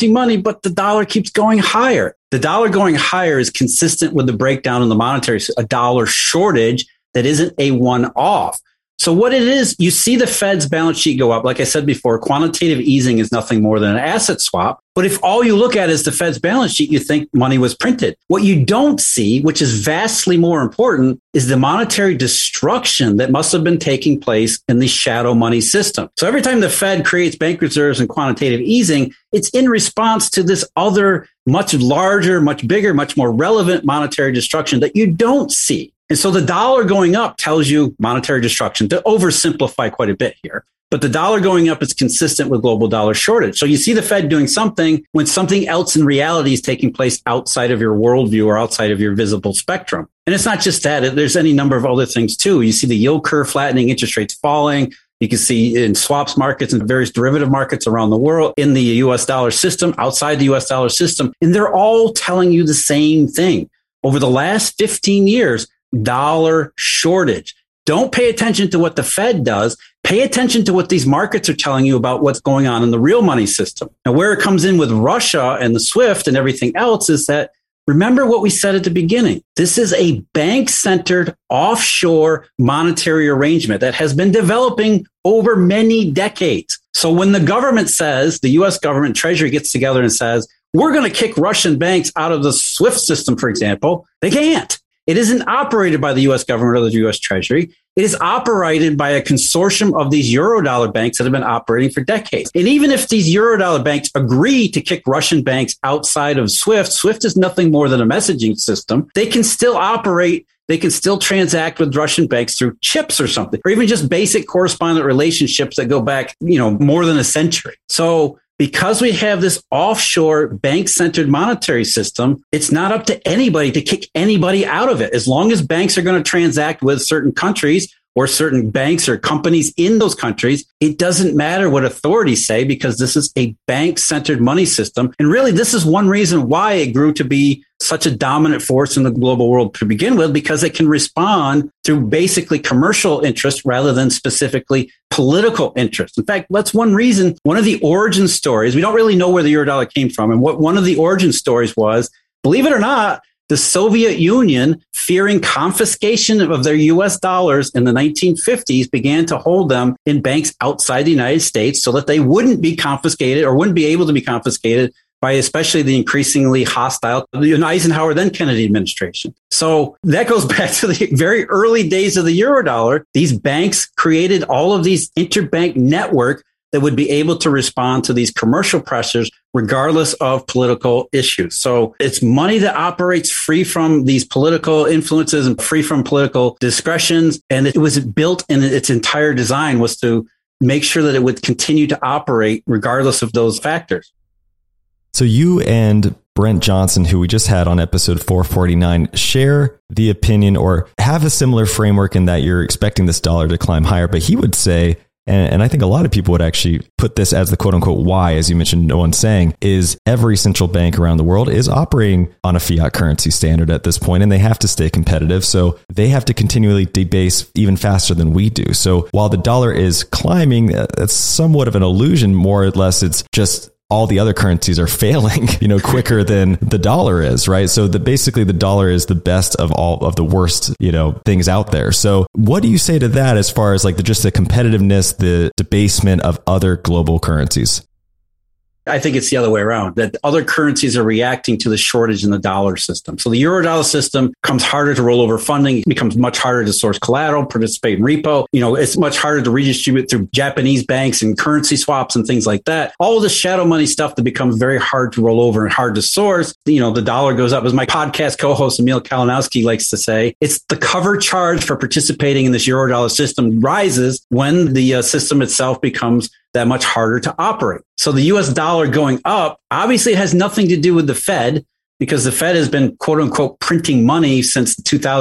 S3: but the dollar keeps going higher. The dollar going higher is consistent with the breakdown in the monetary, a dollar shortage that isn't a one-off. So what it is, you see the Fed's balance sheet go up. Like I said before, quantitative easing is nothing more than an asset swap. But if all you look at is the Fed's balance sheet, you think money was printed. What you don't see, which is vastly more important, is the monetary destruction that must have been taking place in the shadow money system. So every time the Fed creates bank reserves and quantitative easing, it's in response to this other, much larger, much bigger, much more relevant monetary destruction that you don't see. And so the dollar going up tells you monetary destruction, to oversimplify quite a bit here. But the dollar going up is consistent with global dollar shortage. So you see the Fed doing something when something else in reality is taking place outside of your worldview or outside of your visible spectrum. And it's not just that. There's any number of other things too. You see the yield curve flattening, interest rates falling. You can see in swaps markets and various derivative markets around the world, in the US dollar system, outside the US dollar system. And they're all telling you the same thing. Over the last 15 years, dollar shortage. Don't pay attention to what the Fed does. Pay attention to what these markets are telling you about what's going on in the real money system. Now, where it comes in with Russia and the SWIFT and everything else is that, remember what we said at the beginning. This is a bank-centered offshore monetary arrangement that has been developing over many decades. So when the government says, the US government Treasury gets together and says, we're going to kick Russian banks out of the SWIFT system, for example, they can't. It isn't operated by the U.S. government or the U.S. Treasury. It is operated by a consortium of these Eurodollar banks that have been operating for decades. And even if these Eurodollar banks agree to kick Russian banks outside of SWIFT, SWIFT is nothing more than a messaging system. They can still operate. They can still transact with Russian banks through chips or something, or even just basic correspondent relationships that go back, more than a century. So because we have this offshore bank-centered monetary system, it's not up to anybody to kick anybody out of it. As long as banks are going to transact with certain countries or certain banks or companies in those countries, it doesn't matter what authorities say, because this is a bank-centered money system. And really, this is one reason why it grew to be such a dominant force in the global world to begin with, because it can respond through basically commercial interest rather than specifically political interest. In fact, that's one reason, one of the origin stories, we don't really know where the Eurodollar came from. And what one of the origin stories was, believe it or not, the Soviet Union, fearing confiscation of their US dollars in the 1950s, began to hold them in banks outside the United States so that they wouldn't be confiscated or wouldn't be able to be confiscated by especially the increasingly hostile Eisenhower, then Kennedy administration. So that goes back to the very early days of the Eurodollar. These banks created all of these interbank network that would be able to respond to these commercial pressures regardless of political issues. So it's money that operates free from these political influences and free from political discretions. And it was built in its entire design was to make sure that it would continue to operate regardless of those factors.
S2: So you and Brent Johnson, who we just had on episode 449, share the opinion or have a similar framework in that you're expecting this dollar to climb higher. But he would say, and I think a lot of people would actually put this as the quote unquote why, as you mentioned, no one's saying, is every central bank around the world is operating on a fiat currency standard at this point, and they have to stay competitive. So they have to continually debase even faster than we do. So while the dollar is climbing, that's somewhat of an illusion. More or less, it's just all the other currencies are failing, quicker than the dollar is, right? So basically the dollar is the best of all of the worst, things out there. So what do you say to that as far as just the competitiveness, the debasement of other global currencies?
S3: I think it's the other way around, that other currencies are reacting to the shortage in the dollar system. So the Eurodollar system becomes harder to roll over funding. It becomes much harder to source collateral, participate in repo. It's much harder to redistribute through Japanese banks and currency swaps and things like that. All of the shadow money stuff that becomes very hard to roll over and hard to source. The dollar goes up. As my podcast co-host Emil Kalinowski likes to say, it's the cover charge for participating in this Eurodollar system rises when the system itself becomes that much harder to operate. So the US dollar going up obviously has nothing to do with the Fed, because the Fed has been, quote unquote, printing money since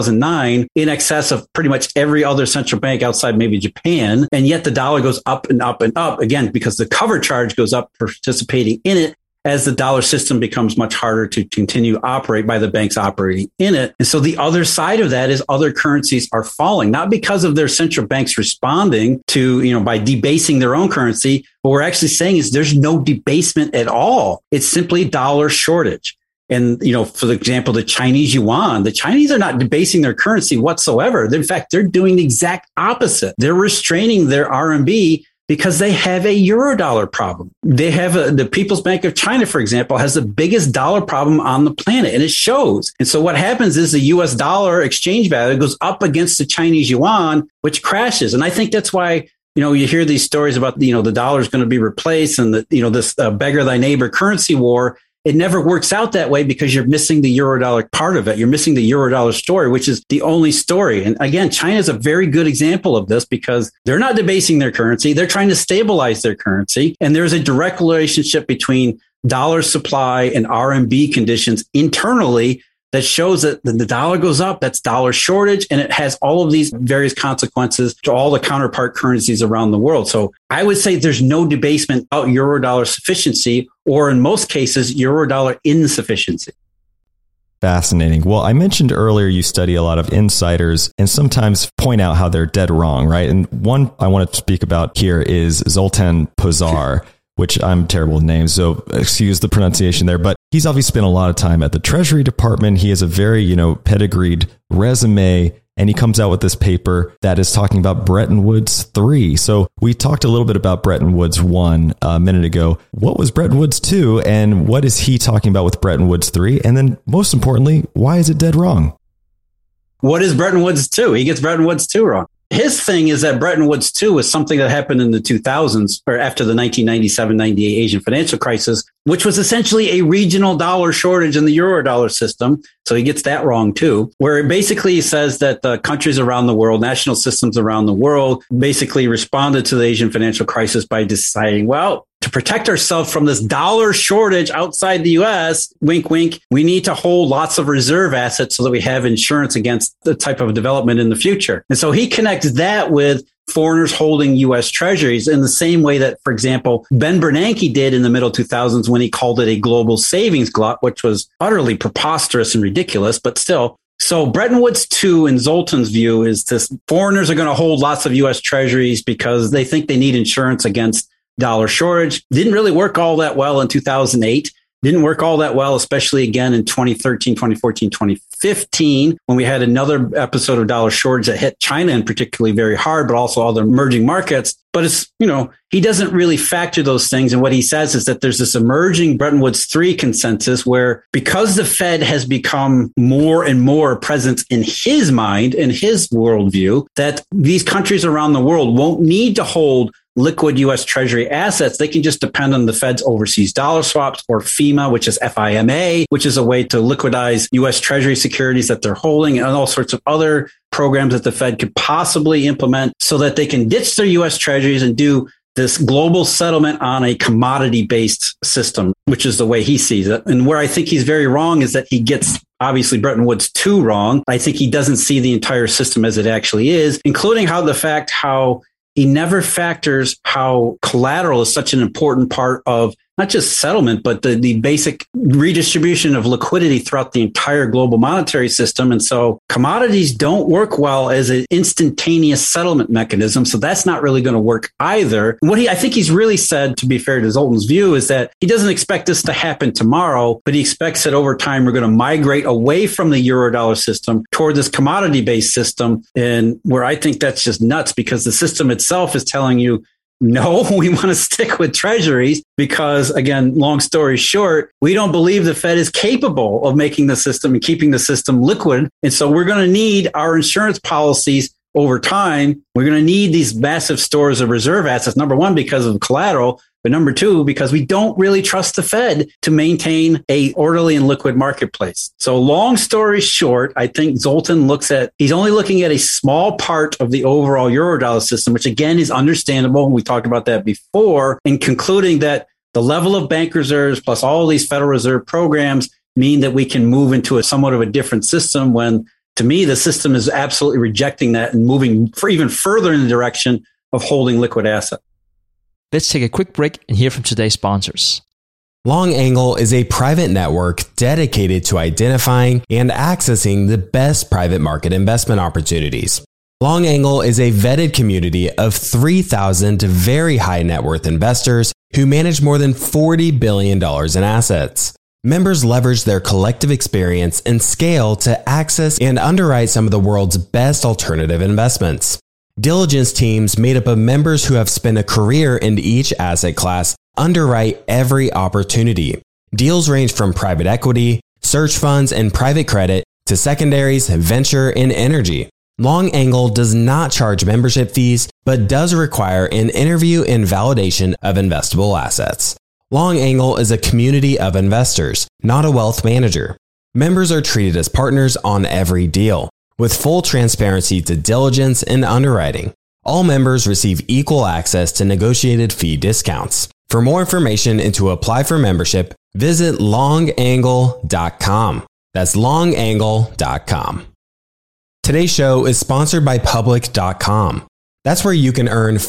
S3: 2009 in excess of pretty much every other central bank outside maybe Japan. And yet the dollar goes up and up and up, again, because the cover charge goes up for participating in it, as the dollar system becomes much harder to continue to operate by the banks operating in it. And so the other side of that is other currencies are falling, not because of their central banks responding to, by debasing their own currency. What we're actually saying is there's no debasement at all. It's simply dollar shortage. And, for example, the Chinese yuan, the Chinese are not debasing their currency whatsoever. In fact, they're doing the exact opposite. They're restraining their RMB because they have a Eurodollar problem. They have the People's Bank of China, for example, has the biggest dollar problem on the planet, and it shows. And so what happens is the US dollar exchange value goes up against the Chinese yuan, which crashes. And I think that's why, you hear these stories about, the dollar is going to be replaced and this beggar thy neighbor currency war. It never works out that way because you're missing the Eurodollar part of it. You're missing the Eurodollar story, which is the only story. And again, China is a very good example of this because they're not debasing their currency. They're trying to stabilize their currency. And there's a direct relationship between dollar supply and RMB conditions internally that shows that the dollar goes up, that's dollar shortage, and it has all of these various consequences to all the counterpart currencies around the world. So I would say there's no debasement about Eurodollar sufficiency, or in most cases, Eurodollar insufficiency.
S2: Fascinating. Well, I mentioned earlier you study a lot of insiders and sometimes point out how they're dead wrong, right? And one I want to speak about here is Zoltan Pozsar, which I'm terrible with names, so excuse the pronunciation there, but he's obviously spent a lot of time at the Treasury Department. He has a very, pedigreed resume, and he comes out with this paper that is talking about Bretton Woods 3. So we talked a little bit about Bretton Woods 1 a minute ago. What was Bretton Woods 2, and what is he talking about with Bretton Woods 3? And then most importantly, why is it dead wrong?
S3: What is Bretton Woods 2? He gets Bretton Woods 2 wrong. His thing is that Bretton Woods 2 was something that happened in the 2000s or after the 1997-98 Asian financial crisis, which was essentially a regional dollar shortage in the euro dollar system. So he gets that wrong too, where it basically says that the countries around the world, national systems around the world, basically responded to the Asian financial crisis by deciding, well, to protect ourselves from this dollar shortage outside the U.S., wink, wink, we need to hold lots of reserve assets so that we have insurance against the type of development in the future. And so he connects that with foreigners holding U.S. treasuries in the same way that, for example, Ben Bernanke did in the middle 2000s when he called it a global savings glut, which was utterly preposterous and ridiculous, but still. So Bretton Woods 2, in Zoltan's view, is this foreigners are going to hold lots of U.S. treasuries because they think they need insurance against dollar shortage. Didn't really work all that well in 2008. Didn't work all that well, especially again in 2013, 2014, 2015, when we had another episode of dollar shortage that hit China and particularly very hard, but also other emerging markets. But it's, he doesn't really factor those things. And what he says is that there's this emerging Bretton Woods 3 consensus where because the Fed has become more and more present in his mind, in his worldview, that these countries around the world won't need to hold liquid U.S. Treasury assets. They can just depend on the Fed's overseas dollar swaps or FIMA, which is FIMA, which is a way to liquidize U.S. Treasury securities that they're holding and all sorts of other programs that the Fed could possibly implement so that they can ditch their U.S. Treasuries and do this global settlement on a commodity-based system, which is the way he sees it. And where I think he's very wrong is that he gets obviously Bretton Woods 2 wrong. I think he doesn't see the entire system as it actually is, including how he never factors how collateral is such an important part of not just settlement, but the basic redistribution of liquidity throughout the entire global monetary system. And so commodities don't work well as an instantaneous settlement mechanism. So that's not really going to work either. What I think he's really said, to be fair to Zoltan's view, is that he doesn't expect this to happen tomorrow, but he expects that over time we're going to migrate away from the Eurodollar system toward this commodity-based system. And where I think that's just nuts because the system itself is telling you, no, we want to stick with treasuries because, again, long story short, we don't believe the Fed is capable of making the system and keeping the system liquid. And so we're going to need our insurance policies over time. We're going to need these massive stores of reserve assets, number one, because of collateral, but number two, because we don't really trust the Fed to maintain a orderly and liquid marketplace. So long story short, I think Zoltan he's only looking at a small part of the overall Eurodollar system, which again is understandable. And we talked about that before, in concluding that the level of bank reserves plus all of these Federal Reserve programs mean that we can move into somewhat of a different system when, to me, the system is absolutely rejecting that and moving even further in the direction of holding liquid assets.
S4: Let's take a quick break and hear from today's sponsors.
S5: LongAngle is a private network dedicated to identifying and accessing the best private market investment opportunities. LongAngle is a vetted community of 3,000 very high net worth investors who manage more than $40 billion in assets. Members leverage their collective experience and scale to access and underwrite some of the world's best alternative investments. Diligence teams made up of members who have spent a career in each asset class underwrite every opportunity. Deals range from private equity, search funds, and private credit to secondaries, venture, and energy. LongAngle does not charge membership fees, but does require an interview and validation of investable assets. LongAngle is a community of investors, not a wealth manager. Members are treated as partners on every deal, with full transparency to diligence and underwriting. All members receive equal access to negotiated fee discounts. For more information and to apply for membership, visit longangle.com. That's longangle.com. Today's show is sponsored by Public.com. That's where you can earn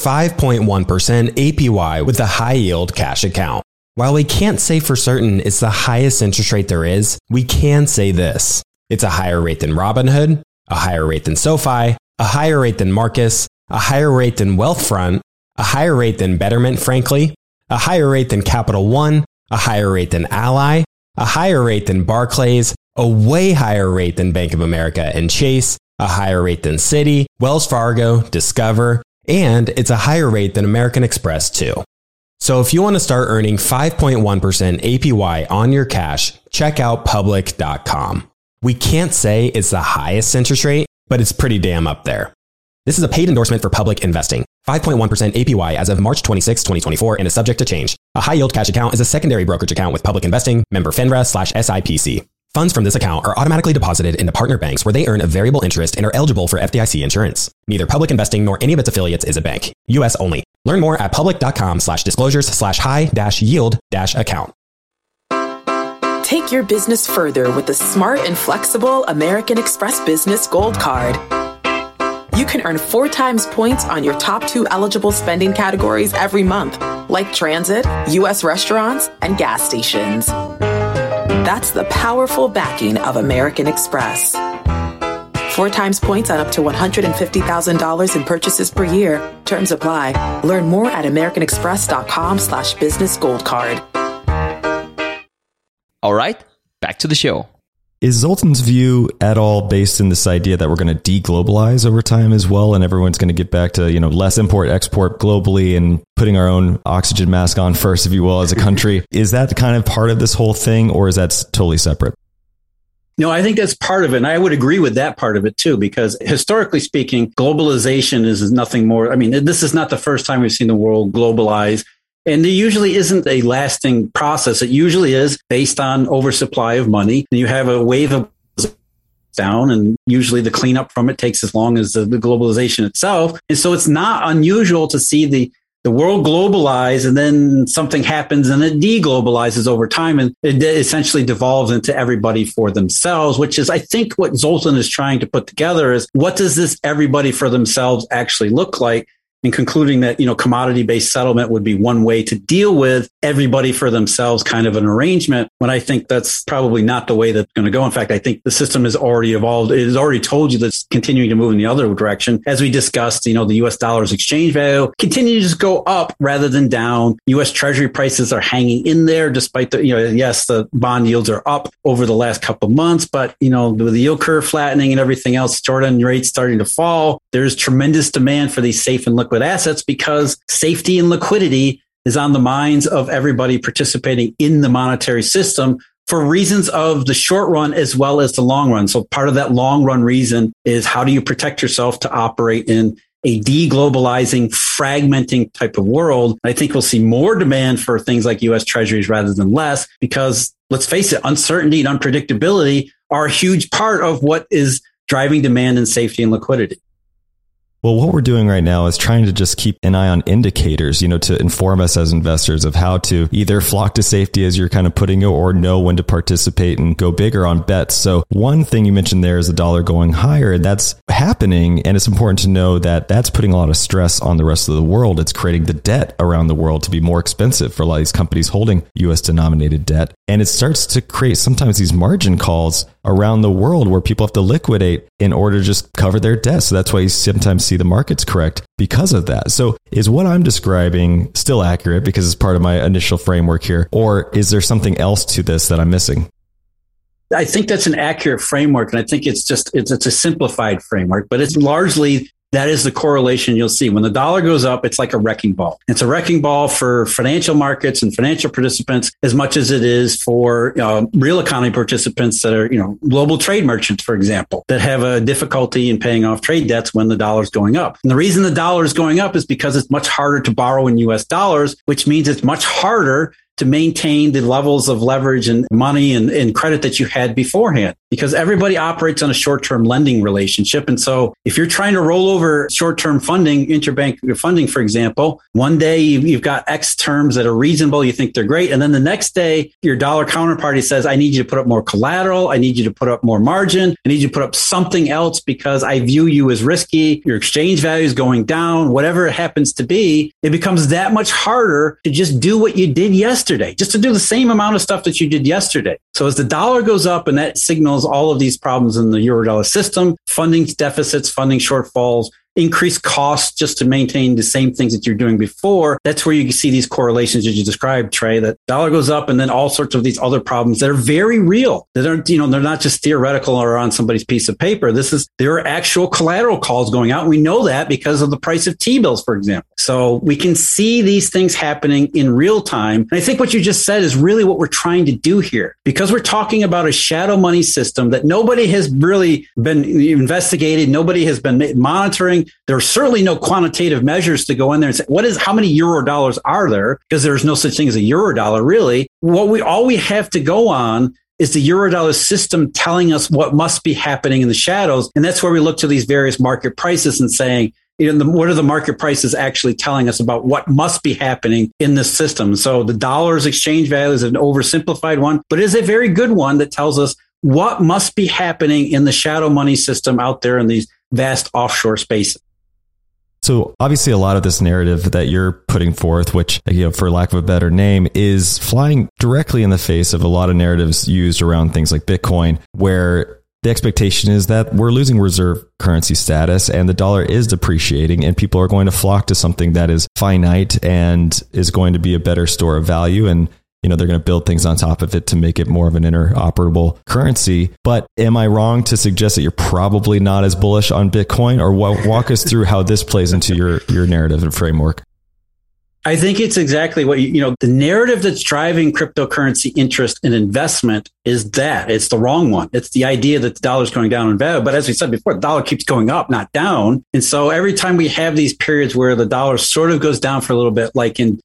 S5: 5.1% APY with a high-yield cash account. While we can't say for certain it's the highest interest rate there is, we can say this. It's a higher rate than Robinhood, a higher rate than SoFi, a higher rate than Marcus, a higher rate than Wealthfront, a higher rate than Betterment, frankly, a higher rate than Capital One, a higher rate than Ally, a higher rate than Barclays, a way higher rate than Bank of America and Chase, a higher rate than Citi, Wells Fargo, Discover, and it's a higher rate than American Express too. So if you want to start earning 5.1% APY on your cash, check out Public.com. We can't say it's the highest interest rate, but it's pretty damn up there. This is a paid endorsement for public investing. 5.1% APY as of March 26, 2024, and is subject to change. A high-yield cash account is a secondary brokerage account with public investing, member FINRA/SIPC. Funds from this account are automatically deposited into partner banks where they earn a variable interest and are eligible for FDIC insurance. Neither public investing nor any of its affiliates is a bank. U.S. only. Learn more at public.com/disclosures/high-yield-account.
S6: Take your business further with the smart and flexible American Express Business Gold Card. You can earn 4 times points on your top 2 eligible spending categories every month, like transit, U.S. restaurants, and gas stations. That's the powerful backing of American Express. 4 times points on up to $150,000 in purchases per year. Terms apply. Learn more at americanexpress.com/business gold card.
S4: All right, back to the show.
S2: Is Zoltan's view at all based in this idea that we're going to deglobalize over time as well, and everyone's going to get back to, less import export globally and putting our own oxygen mask on first, if you will, as a country? Is that kind of part of this whole thing, or is that totally separate?
S3: No, I think that's part of it. And I would agree with that part of it too, because historically speaking, globalization is nothing more. I mean, this is not the first time we've seen the world globalize. And there usually isn't a lasting process. It usually is based on oversupply of money. And you have a wave of down, and usually the cleanup from it takes as long as the globalization itself. And so it's not unusual to see the world globalize, and then something happens and it deglobalizes over time, and it essentially devolves into everybody for themselves, which is, I think, what Zoltan is trying to put together is, what does this everybody for themselves actually look like? And concluding that, commodity-based settlement would be one way to deal with everybody for themselves kind of an arrangement, when I think that's probably not the way that's going to go. In fact, I think the system has already evolved. It has already told you that it's continuing to move in the other direction. As we discussed, the U.S. dollar's exchange value continues to go up rather than down. U.S. Treasury prices are hanging in there despite yes, the bond yields are up over the last couple of months, but, with the yield curve flattening and everything else, short-end rates starting to fall, there's tremendous demand for these safe and liquid assets because safety and liquidity is on the minds of everybody participating in the monetary system for reasons of the short run as well as the long run. So part of that long run reason is, how do you protect yourself to operate in a deglobalizing, fragmenting type of world? I think we'll see more demand for things like U.S. Treasuries rather than less, because let's face it, uncertainty and unpredictability are a huge part of what is driving demand in safety and liquidity.
S2: Well, what we're doing right now is trying to just keep an eye on indicators, to inform us as investors of how to either flock to safety, as you're kind of putting it, or know when to participate and go bigger on bets. So one thing you mentioned there is the dollar going higher. That's happening. And it's important to know that that's putting a lot of stress on the rest of the world. It's creating the debt around the world to be more expensive for a lot of these companies holding US denominated debt. And it starts to create sometimes these margin calls around the world where people have to liquidate in order to just cover their debt. So that's why you sometimes see the markets correct because of that. So is what I'm describing still accurate because it's part of my initial framework here? Or is there something else to this that I'm missing?
S3: I think that's an accurate framework. And I think it's a simplified framework, but it's largely, that is the correlation you'll see. When the dollar goes up, it's like a wrecking ball. It's a wrecking ball for financial markets and financial participants as much as it is for real economy participants that are, global trade merchants, for example, that have a difficulty in paying off trade debts when the dollar's going up. And the reason the dollar is going up is because it's much harder to borrow in US dollars, which means it's much harder to maintain the levels of leverage and money and credit that you had beforehand, because everybody operates on a short-term lending relationship. And so if you're trying to roll over short-term funding, interbank funding, for example, one day you've got X terms that are reasonable, you think they're great. And then the next day, your dollar counterparty says, I need you to put up more collateral. I need you to put up more margin. I need you to put up something else because I view you as risky. Your exchange value is going down, whatever it happens to be. It becomes that much harder to just do what you did yesterday, just to do the same amount of stuff that you did yesterday. So as the dollar goes up, and that signals all of these problems in the Eurodollar system, funding deficits, funding shortfalls, increased costs just to maintain the same things that you're doing before. That's where you can see these correlations that you described, Trey, that dollar goes up and then all sorts of these other problems that are very real. That aren't, they're not just theoretical or on somebody's piece of paper. There are actual collateral calls going out. And we know that because of the price of T-bills, for example. So we can see these things happening in real time. And I think what you just said is really what we're trying to do here, because we're talking about a shadow money system that nobody has really been investigated. Nobody has been monitoring. There are certainly no quantitative measures to go in there and say, how many euro dollars are there? Because there's no such thing as a euro dollar, really. All we have to go on is the Eurodollar system telling us what must be happening in the shadows. And that's where we look to these various market prices and saying, what are the market prices actually telling us about what must be happening in this system? So the dollar's exchange value is an oversimplified one, but it is a very good one that tells us what must be happening in the shadow money system out there in these vast offshore spaces.
S2: So obviously a lot of this narrative that you're putting forth, which, for lack of a better name, is flying directly in the face of a lot of narratives used around things like Bitcoin, where the expectation is that we're losing reserve currency status and the dollar is depreciating and people are going to flock to something that is finite and is going to be a better store of value. And they're going to build things on top of it to make it more of an interoperable currency. But am I wrong to suggest that you're probably not as bullish on Bitcoin? Or walk us through how this plays into your narrative and framework?
S3: I think it's exactly what the narrative that's driving cryptocurrency interest and investment is that it's the wrong one. It's the idea that the dollar is going down in value. But as we said before, the dollar keeps going up, not down. And so every time we have these periods where the dollar sort of goes down for a little bit, like in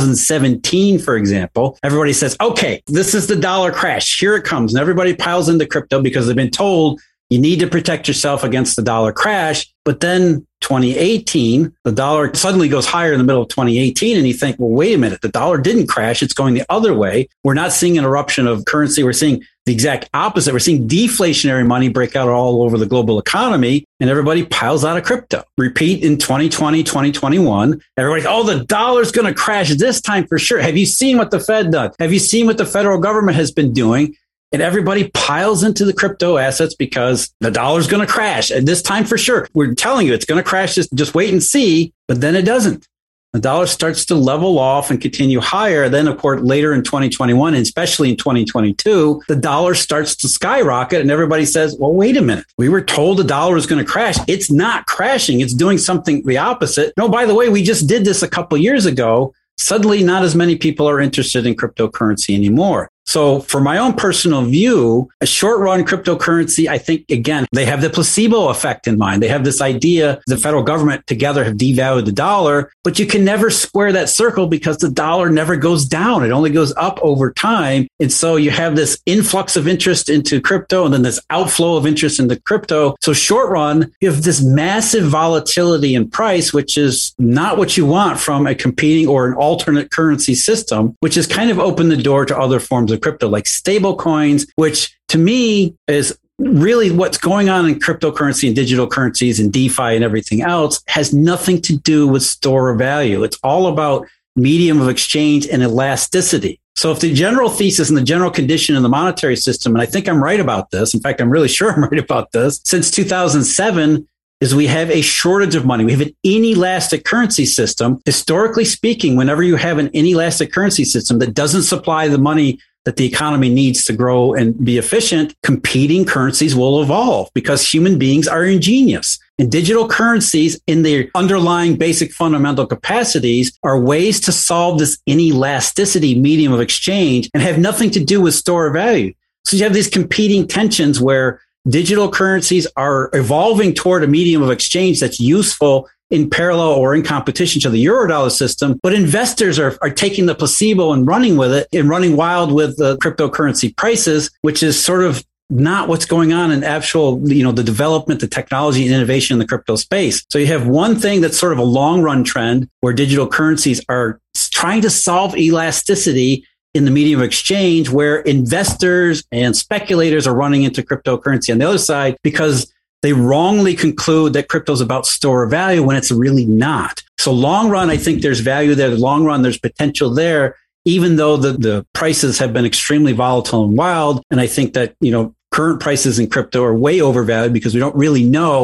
S3: 2017, for example, everybody says, okay, this is the dollar crash. Here it comes. And everybody piles into crypto because they've been told you need to protect yourself against the dollar crash. But then 2018, the dollar suddenly goes higher in the middle of 2018. And you think, well, wait a minute, the dollar didn't crash. It's going the other way. We're not seeing an eruption of currency. We're seeing the exact opposite. We're seeing deflationary money break out all over the global economy and everybody piles out of crypto. Repeat in 2020, 2021. Everybody's, the dollar's going to crash this time for sure. Have you seen what the Fed does? Have you seen what the federal government has been doing? And everybody piles into the crypto assets because the dollar's going to crash. And this time for sure, we're telling you it's going to crash. Just wait and see. But then it doesn't. The dollar starts to level off and continue higher. Then, of course, later in 2021, and especially in 2022, the dollar starts to skyrocket. And everybody says, well, wait a minute. We were told the dollar is going to crash. It's not crashing. It's doing something the opposite. No, by the way, we just did this a couple years ago. Suddenly, not as many people are interested in cryptocurrency anymore. So for my own personal view, a short run cryptocurrency, I think, again, they have the placebo effect in mind. They have this idea the federal government together have devalued the dollar, but you can never square that circle because the dollar never goes down. It only goes up over time. And so you have this influx of interest into crypto and then this outflow of interest into crypto. So short run, you have this massive volatility in price, which is not what you want from a competing or an alternate currency system, which has kind of opened the door to other forms of crypto like stable coins, which to me is really what's going on in cryptocurrency and digital currencies and DeFi and everything else has nothing to do with store of value. It's all about medium of exchange and elasticity. So if the general thesis and the general condition in the monetary system, and I think I'm right about this, in fact, I'm really sure I'm right about this, since 2007, is we have a shortage of money. We have an inelastic currency system. Historically speaking, whenever you have an inelastic currency system that doesn't supply the money that the economy needs to grow and be efficient, competing currencies will evolve because human beings are ingenious. And digital currencies in their underlying basic fundamental capacities are ways to solve this inelasticity medium of exchange and have nothing to do with store of value. So you have these competing tensions where digital currencies are evolving toward a medium of exchange that's useful in parallel or in competition to the Eurodollar system, but investors are taking the placebo and running with it and running wild with the cryptocurrency prices, which is sort of not what's going on in actual, the development, the technology and innovation in the crypto space. So you have one thing that's sort of a long run trend where digital currencies are trying to solve elasticity in the medium of exchange where investors and speculators are running into cryptocurrency on the other side because they wrongly conclude that crypto is about store of value when it's really not. So long run, I think there's value there. Long run, there's potential there, even though the prices have been extremely volatile and wild. And I think that, current prices in crypto are way overvalued because we don't really know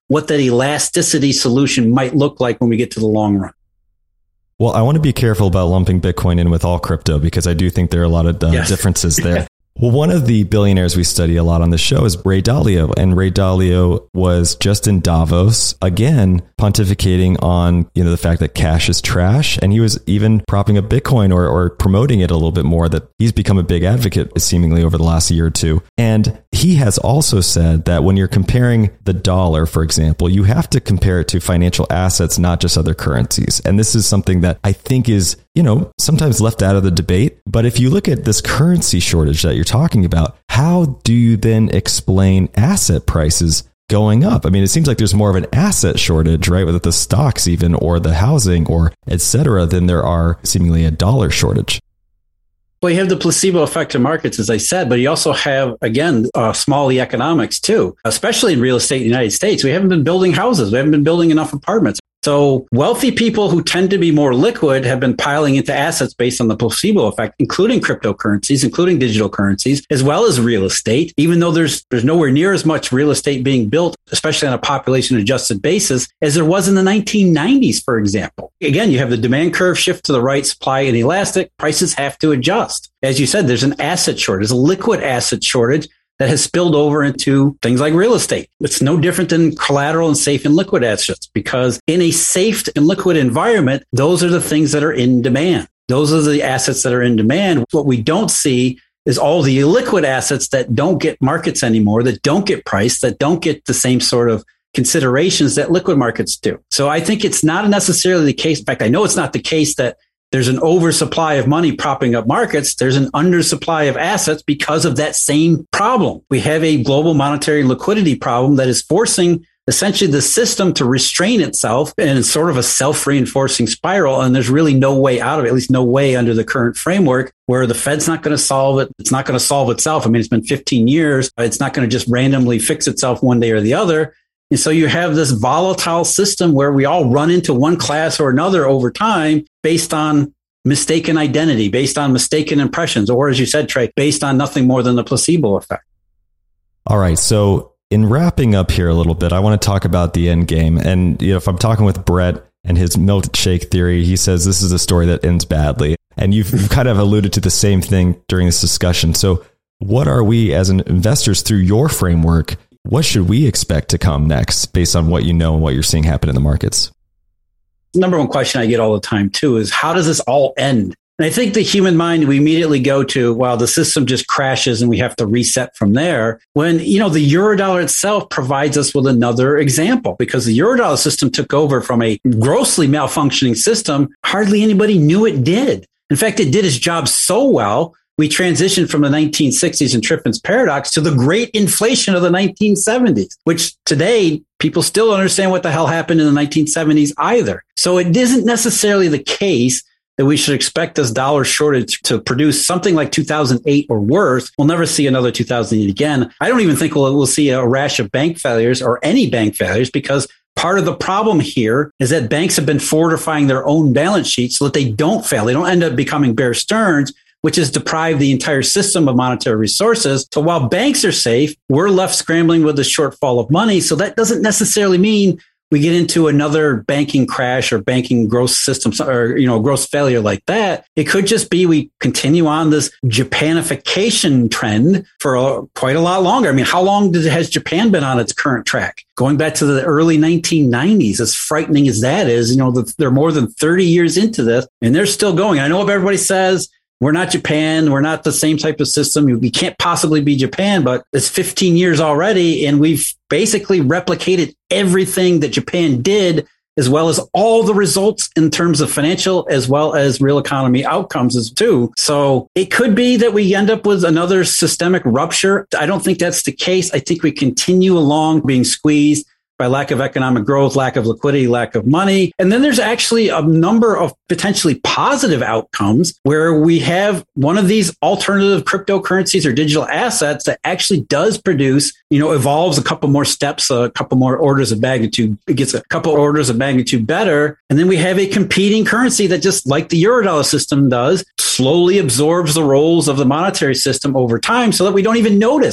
S3: what that elasticity solution might look like when we get to the long run.
S2: Well, I want to be careful about lumping Bitcoin in with all crypto because I do think there are a lot of differences there. Well, one of the billionaires we study a lot on the show is Ray Dalio. And Ray Dalio was just in Davos, again, pontificating on, the fact that cash is trash. And he was even propping up Bitcoin or promoting it a little bit more, that he's become a big advocate seemingly over the last year or two. And he has also said that when you're comparing the dollar, for example, you have to compare it to financial assets, not just other currencies. And this is something that I think is, sometimes left out of the debate. But if you look at this currency shortage that you're talking about, how do you then explain asset prices going up? I mean, it seems like there's more of an asset shortage, right? With the stocks even, or the housing, or et cetera, than there are seemingly a dollar shortage.
S3: Well, you have the placebo effect in markets, as I said, but you also have, again, small E economics too, especially in real estate in the United States. We haven't been building houses. We haven't been building enough apartments. So wealthy people who tend to be more liquid have been piling into assets based on the placebo effect, including cryptocurrencies, including digital currencies, as well as real estate, even though there's nowhere near as much real estate being built, especially on a population adjusted basis, as there was in the 1990s, for example. Again, you have the demand curve shift to the right, supply inelastic, prices have to adjust. As you said, there's an asset shortage, a liquid asset shortage that has spilled over into things like real estate. It's no different than collateral and safe and liquid assets, because in a safe and liquid environment, those are the things that are in demand. Those are the assets that are in demand. What we don't see is all the illiquid assets that don't get markets anymore, that don't get priced, that don't get the same sort of considerations that liquid markets do. So I think it's not necessarily the case. In fact, I know it's not the case that there's an oversupply of money propping up markets. There's an undersupply of assets because of that same problem. We have a global monetary liquidity problem that is forcing essentially the system to restrain itself in sort of a self-reinforcing spiral. And there's really no way out of it, at least no way under the current framework, where the Fed's not going to solve it. It's not going to solve itself. I mean, it's been 15 years. It's not going to just randomly fix itself one day or the other. And so you have this volatile system where we all run into one class or another over time based on mistaken identity, based on mistaken impressions, or as you said, Trey, based on nothing more than the placebo effect.
S2: All right. So in wrapping up here a little bit, I want to talk about the end game. And if I'm talking with Brett and his milkshake theory, he says this is a story that ends badly. And you've kind of alluded to the same thing during this discussion. So what are we as investors through your framework? What should we expect to come next based on what you know and what you're seeing happen in the markets?
S3: The number one question I get all the time, too, is how does this all end? And I think the human mind, we immediately go to, well, the system just crashes and we have to reset from there. When, the Eurodollar itself provides us with another example, because the Eurodollar system took over from a grossly malfunctioning system. Hardly anybody knew it did. In fact, it did its job so well, we transitioned from the 1960s and Triffin's paradox to the great inflation of the 1970s, which today people still don't understand what the hell happened in the 1970s either. So it isn't necessarily the case that we should expect this dollar shortage to produce something like 2008 or worse. We'll never see another 2008 again. I don't even think we'll see a rash of bank failures or any bank failures, because part of the problem here is that banks have been fortifying their own balance sheets so that they don't fail. They don't end up becoming Bear Stearns, which has deprived the entire system of monetary resources. So while banks are safe, we're left scrambling with the shortfall of money. So that doesn't necessarily mean we get into another banking crash or banking gross system or, gross failure like that. It could just be we continue on this Japanification trend for quite a lot longer. I mean, how long has Japan been on its current track? Going back to the early 1990s, as frightening as that is, they're more than 30 years into this and they're still going. I know what everybody says. We're not Japan. We're not the same type of system. We can't possibly be Japan, but it's 15 years already. And we've basically replicated everything that Japan did, as well as all the results in terms of financial as well as real economy outcomes as too. So it could be that we end up with another systemic rupture. I don't think that's the case. I think we continue along being squeezed by lack of economic growth, lack of liquidity, lack of money. And then there's actually a number of potentially positive outcomes where we have one of these alternative cryptocurrencies or digital assets that actually does produce, evolves a couple more steps, a couple more orders of magnitude. It gets a couple orders of magnitude better. And then we have a competing currency that, just like the Eurodollar system does, slowly absorbs the roles of the monetary system over time so that we don't even notice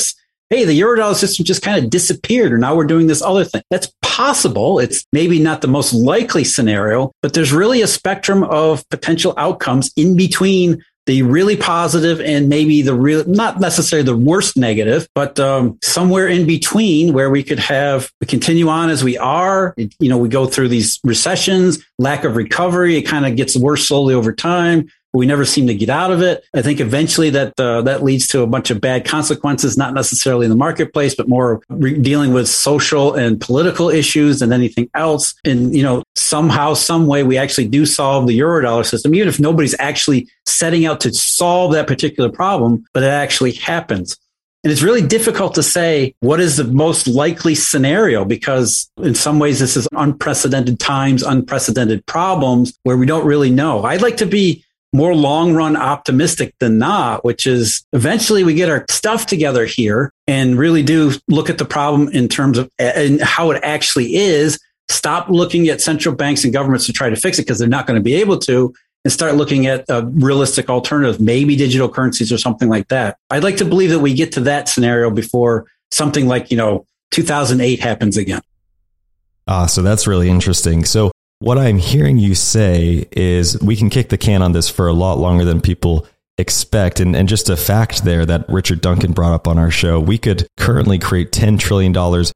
S3: hey, the Eurodollar system just kind of disappeared, or now we're doing this other thing. That's possible. It's maybe not the most likely scenario, but there's really a spectrum of potential outcomes in between the really positive and maybe the real, not necessarily the worst negative, but somewhere in between where we could continue on as we are. We go through these recessions, lack of recovery. It kind of gets worse slowly over time. We never seem to get out of it. I think eventually that leads to a bunch of bad consequences, not necessarily in the marketplace, but more dealing with social and political issues than anything else. And, somehow, some way we actually do solve the Eurodollar system, even if nobody's actually setting out to solve that particular problem, but it actually happens. And it's really difficult to say what is the most likely scenario, because in some ways this is unprecedented times, unprecedented problems where we don't really know. I'd like to be more long run optimistic than not, which is eventually we get our stuff together here and really do look at the problem in terms of and how it actually is. Stop looking at central banks and governments to try to fix it because they're not going to be able to, and start looking at a realistic alternative, maybe digital currencies or something like that. I'd like to believe that we get to that scenario before something like, 2008 happens again.
S2: So that's really interesting. So what I'm hearing you say is we can kick the can on this for a lot longer than people expect. And just a fact there that Richard Duncan brought up on our show, we could currently create $10 trillion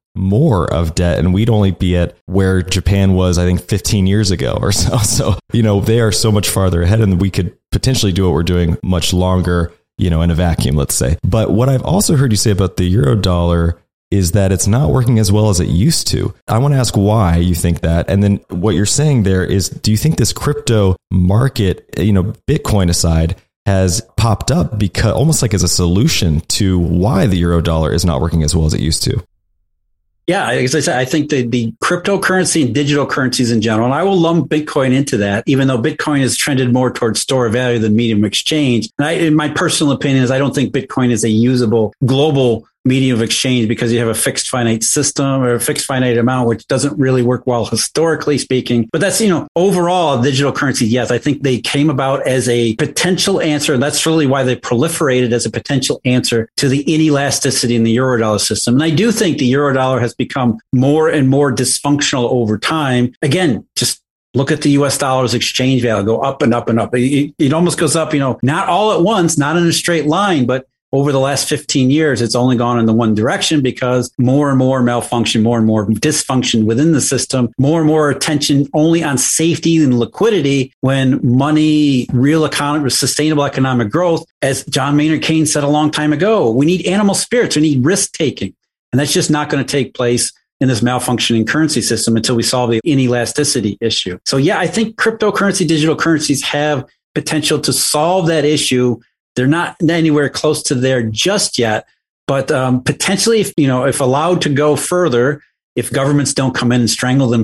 S2: more of debt, and we'd only be at where Japan was, I think, 15 years ago or so. So, they are so much farther ahead, and we could potentially do what we're doing much longer, in a vacuum, let's say. But what I've also heard you say about the Eurodollar is that it's not working as well as it used to. I want to ask why you think that. And then what you're saying there is, do you think this crypto market, Bitcoin aside, has popped up because almost like as a solution to why the Eurodollar is not working as well as it used to?
S3: Yeah, as I said, I think the cryptocurrency and digital currencies in general, and I will lump Bitcoin into that, even though Bitcoin has trended more towards store of value than medium of exchange. And in my personal opinion is I don't think Bitcoin is a usable global medium of exchange because you have a fixed finite system or a fixed finite amount, which doesn't really work well historically speaking. But that's, overall digital currency. Yes, I think they came about as a potential answer. And that's really why they proliferated as a potential answer to the inelasticity in the Eurodollar system. And I do think the Eurodollar has become more and more dysfunctional over time. Again, just look at the US dollar's exchange value go up and up and up. It almost goes up, not all at once, not in a straight line, but over the last 15 years, it's only gone in the one direction because more and more malfunction, more and more dysfunction within the system, more and more attention only on safety and liquidity when money, real economy, sustainable economic growth, as John Maynard Keynes said a long time ago, we need animal spirits, we need risk taking. And that's just not going to take place in this malfunctioning currency system until we solve the inelasticity issue. So yeah, I think cryptocurrency, digital currencies have potential to solve that issue. They're not anywhere close to there just yet, but potentially, if allowed to go further, if governments don't come in and strangle them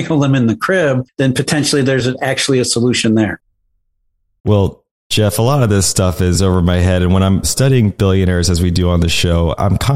S3: in the crib, then potentially there's actually a solution there.
S2: Well, Jeff, a lot of this stuff is over my head. And when I'm studying billionaires, as we do on the show,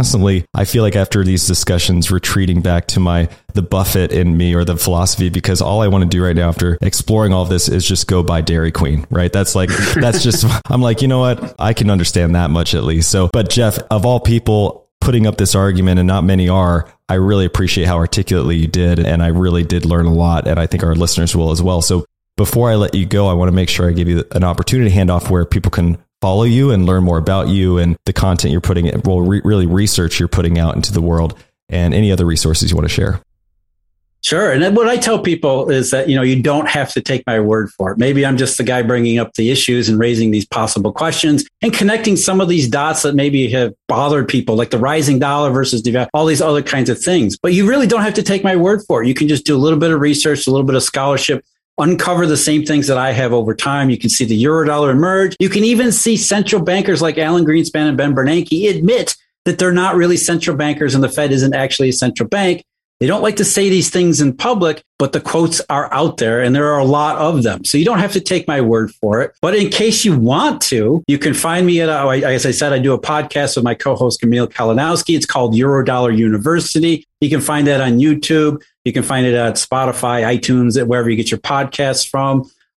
S2: I feel like after these discussions, retreating back to the Buffett in me or the philosophy, because all I want to do right now after exploring all of this is just go buy Dairy Queen, right? That's just, I'm like, you know what? I can understand that much at least. So, but Jeff, of all people putting up this argument, and not many are, I really appreciate how articulately you did. And I really did learn a lot. And I think our listeners will as well. So before I let you go, I want to make sure I give you an opportunity to hand off where people can follow you and learn more about you and the content you're putting in, really research you're putting out into the world, and any other resources you want to share.
S3: Sure. And what I tell people is that, you don't have to take my word for it. Maybe I'm just the guy bringing up the issues and raising these possible questions and connecting some of these dots that maybe have bothered people, like the rising dollar versus all these other kinds of things. But you really don't have to take my word for it. You can just do a little bit of research, a little bit of scholarship, uncover the same things that I have over time. You can see the Eurodollar emerge. You can even see central bankers like Alan Greenspan and Ben Bernanke admit that they're not really central bankers and the Fed isn't actually a central bank. They don't like to say these things in public, but the quotes are out there and there are a lot of them. So you don't have to take my word for it. But in case you want to, you can find me as I said, I do a podcast with my co-host Camille Kalinowski. It's called Eurodollar University. You can find that on YouTube. You can find it at Spotify, iTunes, wherever you get your podcasts from.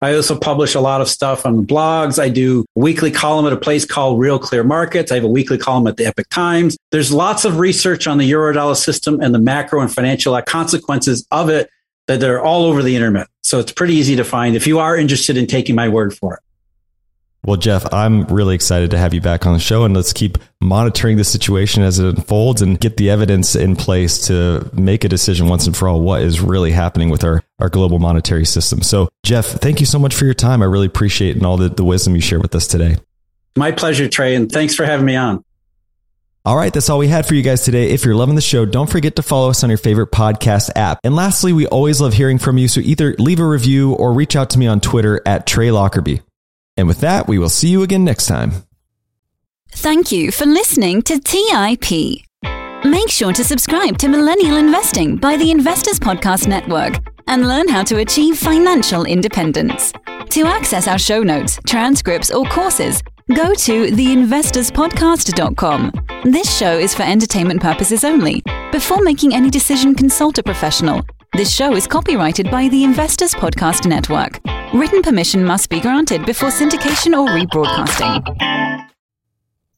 S3: I also publish a lot of stuff on the blogs. I do a weekly column at a place called Real Clear Markets. I have a weekly column at the Epoch Times. There's lots of research on the Eurodollar system and the macro and financial consequences of it that are all over the internet. So it's pretty easy to find if you are interested in taking my word for it.
S2: Well, Jeff, I'm really excited to have you back on the show, and let's keep monitoring the situation as it unfolds and get the evidence in place to make a decision once and for all what is really happening with our global monetary system. So, Jeff, thank you so much for your time. I really appreciate it and all the wisdom you share with us today.
S3: My pleasure, Trey, and thanks for having me on.
S2: All right, that's all we had for you guys today. If you're loving the show, don't forget to follow us on your favorite podcast app. And lastly, we always love hearing from you, so either leave a review or reach out to me on Twitter at Trey Lockerbie. And with that, we will see you again next time.
S1: Thank you for listening to TIP. Make sure to subscribe to Millennial Investing by the Investors Podcast Network and learn how to achieve financial independence. To access our show notes, transcripts, or courses, go to theinvestorspodcast.com. This show is for entertainment purposes only. Before making any decision, consult a professional. This show is copyrighted by the Investors Podcast Network. Written permission must be granted before syndication or rebroadcasting.